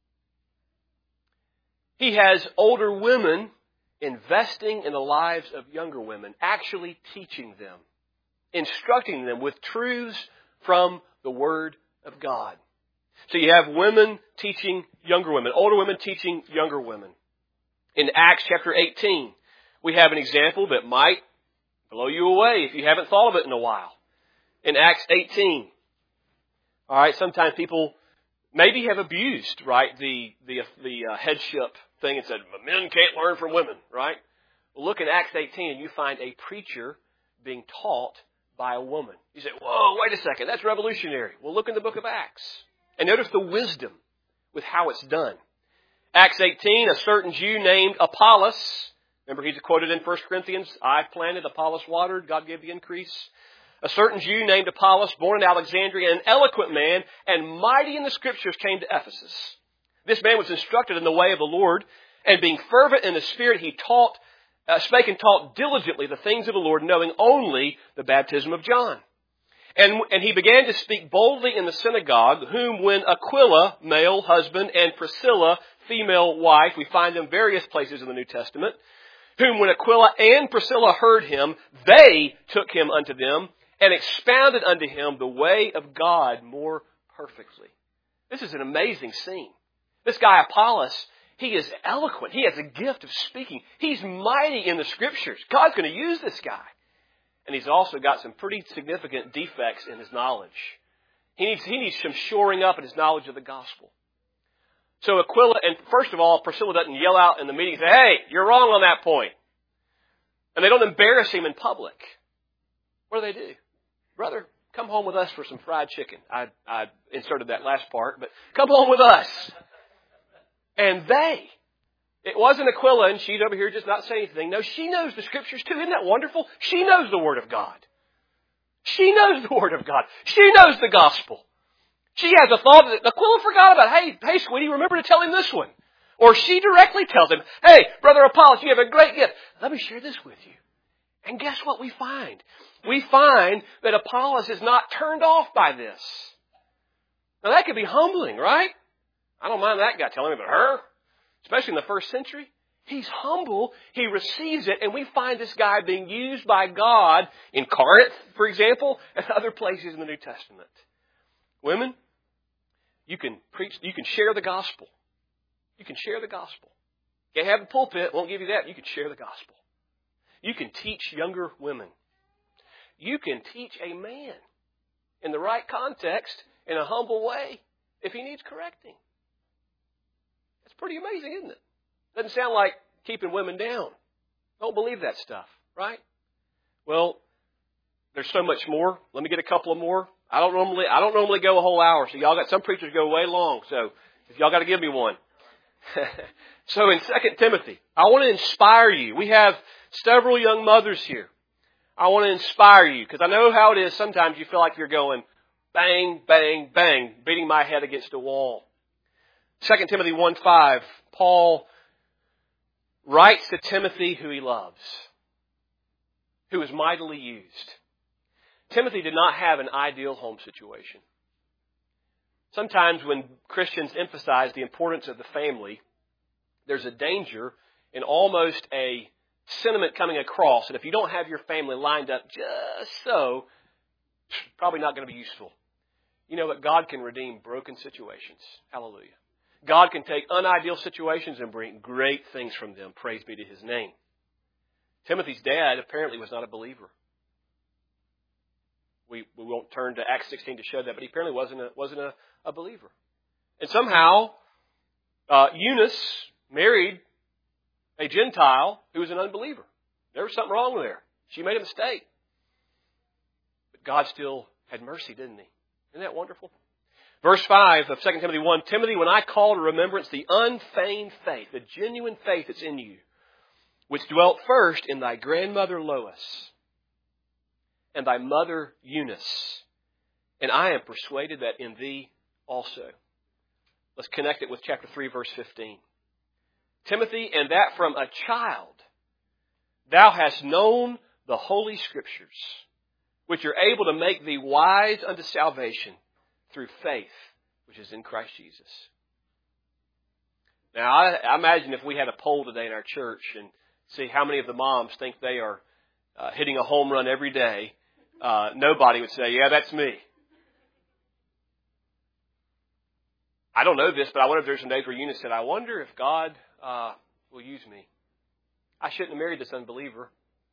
He has older women investing in the lives of younger women, actually teaching them, instructing them with truths from the Word of God. So you have women teaching younger women, older women teaching younger women. In Acts chapter 18, we have an example that might blow you away if you haven't thought of it in a while. In Acts 18, all right, sometimes people maybe have abused, right, the headship thing and said, men can't learn from women, right? Well, look at Acts 18 and you find a preacher being taught by a woman. You say, whoa, wait a second, that's revolutionary. Well, look in the book of Acts and notice the wisdom with how it's done. Acts 18, a certain Jew named Apollos, remember he's quoted in 1 Corinthians, I planted, Apollos watered, God gave the increase. A certain Jew named Apollos, born in Alexandria, an eloquent man and mighty in the Scriptures, came to Ephesus. This man was instructed in the way of the Lord, and being fervent in the Spirit, he spake and taught diligently the things of the Lord, knowing only the baptism of John. And he began to speak boldly in the synagogue, whom when Aquila, male husband, and Priscilla, female wife, we find them various places in the New Testament, whom when Aquila and Priscilla heard him, they took him unto them, and expounded unto him the way of God more perfectly. This is an amazing scene. This guy Apollos, he is eloquent. He has a gift of speaking. He's mighty in the Scriptures. God's going to use this guy. And he's also got some pretty significant defects in his knowledge. He needs some shoring up in his knowledge of the gospel. So Aquila, and first of all, Priscilla doesn't yell out in the meeting and say, hey, you're wrong on that point. And they don't embarrass him in public. What do? Brother, come home with us for some fried chicken. I inserted that last part, but come home with us. And it wasn't Aquila and she's over here just not saying anything. No, she knows the Scriptures too. Isn't that wonderful? She knows the Word of God. She knows the Word of God. She knows the gospel. She has a thought that Aquila forgot about. Hey, sweetie, remember to tell him this one. Or she directly tells him, hey, Brother Apollos, you have a great gift. Let me share this with you. And guess what we find? We find that Apollos is not turned off by this. Now that could be humbling, right? I don't mind that guy telling me about her. Especially in the first century. He's humble. He receives it. And we find this guy being used by God in Corinth, for example, and other places in the New Testament. Women, you can preach, you can share the gospel. You can share the gospel. Can't have a pulpit, won't give you that. You can share the gospel. You can teach younger women. You can teach a man in the right context, in a humble way, if he needs correcting. That's pretty amazing, isn't it? Doesn't sound like keeping women down. Don't believe that stuff, right? Well, there's so much more. Let me get a couple of more. I don't normally go a whole hour, so y'all got some preachers go way long. So if y'all got to give me one. So in 2 Timothy, I want to inspire you. We have several young mothers here. I want to inspire you because I know how it is. Sometimes you feel like you're going bang, bang, bang, beating my head against a wall. 2 Timothy 1:5, Paul writes to Timothy who he loves, who is mightily used. Timothy did not have an ideal home situation. Sometimes when Christians emphasize the importance of the family, there's a danger in almost a sentiment coming across that if you don't have your family lined up just so, it's probably not going to be useful. You know that God can redeem broken situations. Hallelujah. God can take unideal situations and bring great things from them. Praise be to His name. Timothy's dad apparently was not a believer. We won't turn to Acts 16 to show that, but he apparently wasn't a believer. And somehow, Eunice married a Gentile who was an unbeliever. There was something wrong there. She made a mistake. But God still had mercy, didn't He? Isn't that wonderful? Verse 5 of 2 Timothy 1, Timothy, when I call to remembrance the unfeigned faith, the genuine faith that's in you, which dwelt first in thy grandmother Lois and thy mother Eunice, and I am persuaded that in thee also. Let's connect it with chapter 3, verse 15. Timothy, and that from a child thou hast known the Holy Scriptures, which are able to make thee wise unto salvation through faith, which is in Christ Jesus. Now, I imagine if we had a poll today in our church and see how many of the moms think they are hitting a home run every day, nobody would say, yeah, that's me. I don't know this, but I wonder if there's some days where Eunice said, I wonder if God will use me. I shouldn't have married this unbeliever.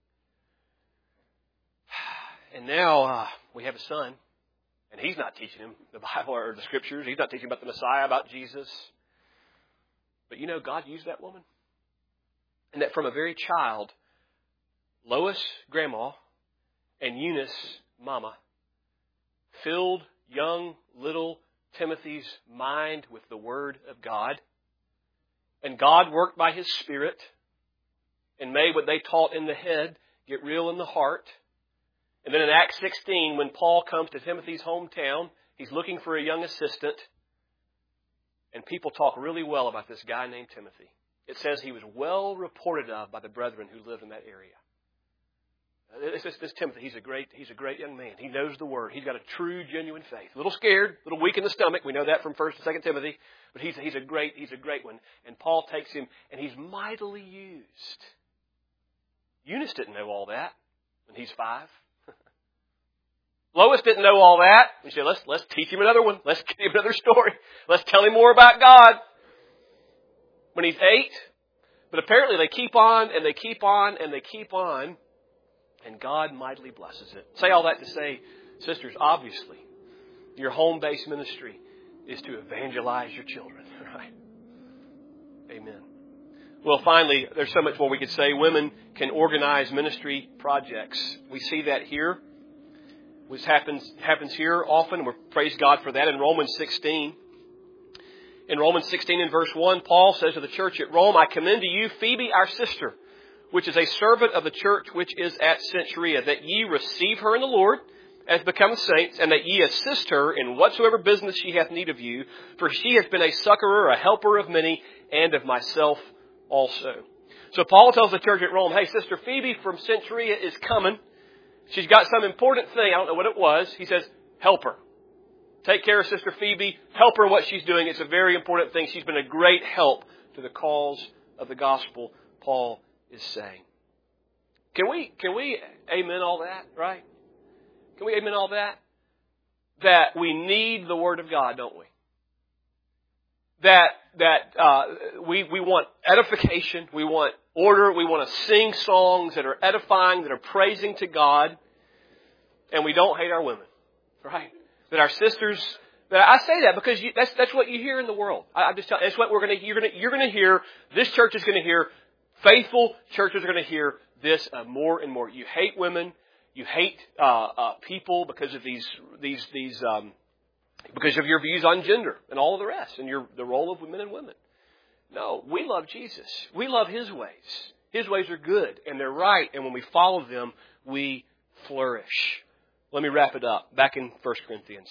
And now we have a son, and he's not teaching him the Bible or the Scriptures. He's not teaching about the Messiah, about Jesus. But you know, God used that woman. And that from a very child, Lois, grandma, and Eunice, mama, filled young little Timothy's mind with the Word of God. And God worked by His Spirit and made what they taught in the head get real in the heart. And then in Acts 16, when Paul comes to Timothy's hometown, he's looking for a young assistant. And people talk really well about this guy named Timothy. It says he was well reported of by the brethren who live in that area. This Timothy, he's a great young man. He knows the Word. He's got a true, genuine faith. A little scared, a little weak in the stomach. We know that from 1 and 2 Timothy. But he's a great one. And Paul takes him, and he's mightily used. Eunice didn't know all that when he's 5. Lois didn't know all that. We said, let's teach him another one. Let's give him another story. Let's tell him more about God. When he's 8. But apparently they keep on and they keep on and they keep on. And God mightily blesses it. Say all that to say, sisters, obviously, your home-based ministry is to evangelize your children. Right? Amen. Well, finally, there's so much more we could say. Women can organize ministry projects. We see that here. Which happens here often. We praise God for that in Romans 16. In Romans 16 and verse 1, Paul says to the church at Rome, I commend to you Phoebe, our sister, which is a servant of the church which is at Cenchrea, that ye receive her in the Lord as becomes saints, and that ye assist her in whatsoever business she hath need of you, for she has been a succorer, a helper of many, and of myself also. So Paul tells the church at Rome, hey, Sister Phoebe from Cenchrea is coming. She's got some important thing. I don't know what it was. He says, help her. Take care of Sister Phoebe. Help her in what she's doing. It's a very important thing. She's been a great help to the cause of the gospel, Paul is saying. Can we amen all that, right? Can we amen all that? That we need the Word of God, don't we? That we want edification, we want order, we want to sing songs that are edifying, that are praising to God, and we don't hate our women, right? That our sisters, that I say that because that's what you hear in the world. I'm just telling you, that's what you're going to hear. This church is going to hear. Faithful churches are going to hear this more and more. You hate women, you hate people because of these because of your views on gender and all of the rest, and the role of men and women. No, we love Jesus. We love His ways. His ways are good, and they're right, and when we follow them, we flourish. Let me wrap it up. Back in 1 Corinthians.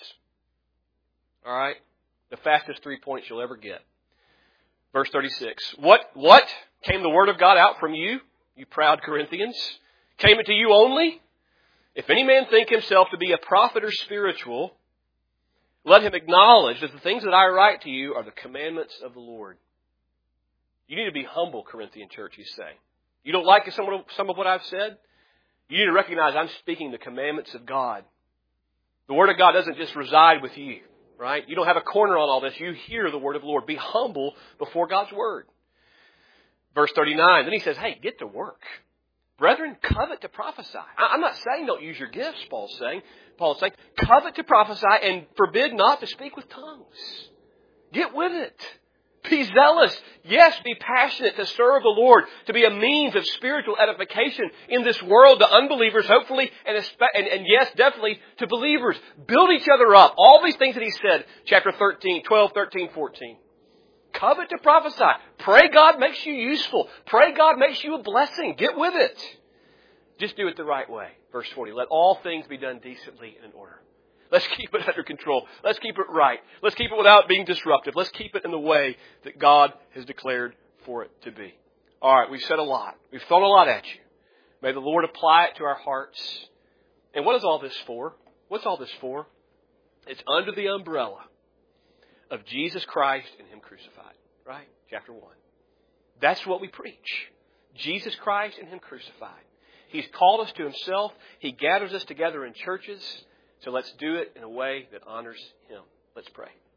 All right? The fastest 3 points you'll ever get. Verse 36. What came the word of God out from you, you proud Corinthians? Came it to you only? If any man think himself to be a prophet or spiritual, let him acknowledge that the things that I write to you are the commandments of the Lord. You need to be humble, Corinthian church, he's saying. You don't like some of what I've said? You need to recognize I'm speaking the commandments of God. The Word of God doesn't just reside with you, right? You don't have a corner on all this. You hear the Word of the Lord. Be humble before God's Word. Verse 39, then he says, hey, get to work. Brethren, covet to prophesy. I'm not saying don't use your gifts, Paul's saying. Paul's saying, covet to prophesy and forbid not to speak with tongues. Get with it. Be zealous. Yes, be passionate to serve the Lord, to be a means of spiritual edification in this world to unbelievers, hopefully, and yes, definitely to believers. Build each other up. All these things that he said, chapter 12, 13, 14. Covet to prophesy. Pray God makes you useful. Pray God makes you a blessing. Get with it. Just do it the right way. Verse 40. Let all things be done decently and in order. Let's keep it under control. Let's keep it right. Let's keep it without being disruptive. Let's keep it in the way that God has declared for it to be. All right, we've said a lot. We've thrown a lot at you. May the Lord apply it to our hearts. And what is all this for? What's all this for? It's under the umbrella of Jesus Christ and Him crucified. Right? Chapter 1. That's what we preach. Jesus Christ and Him crucified. He's called us to Himself. He gathers us together in churches. So let's do it in a way that honors Him. Let's pray.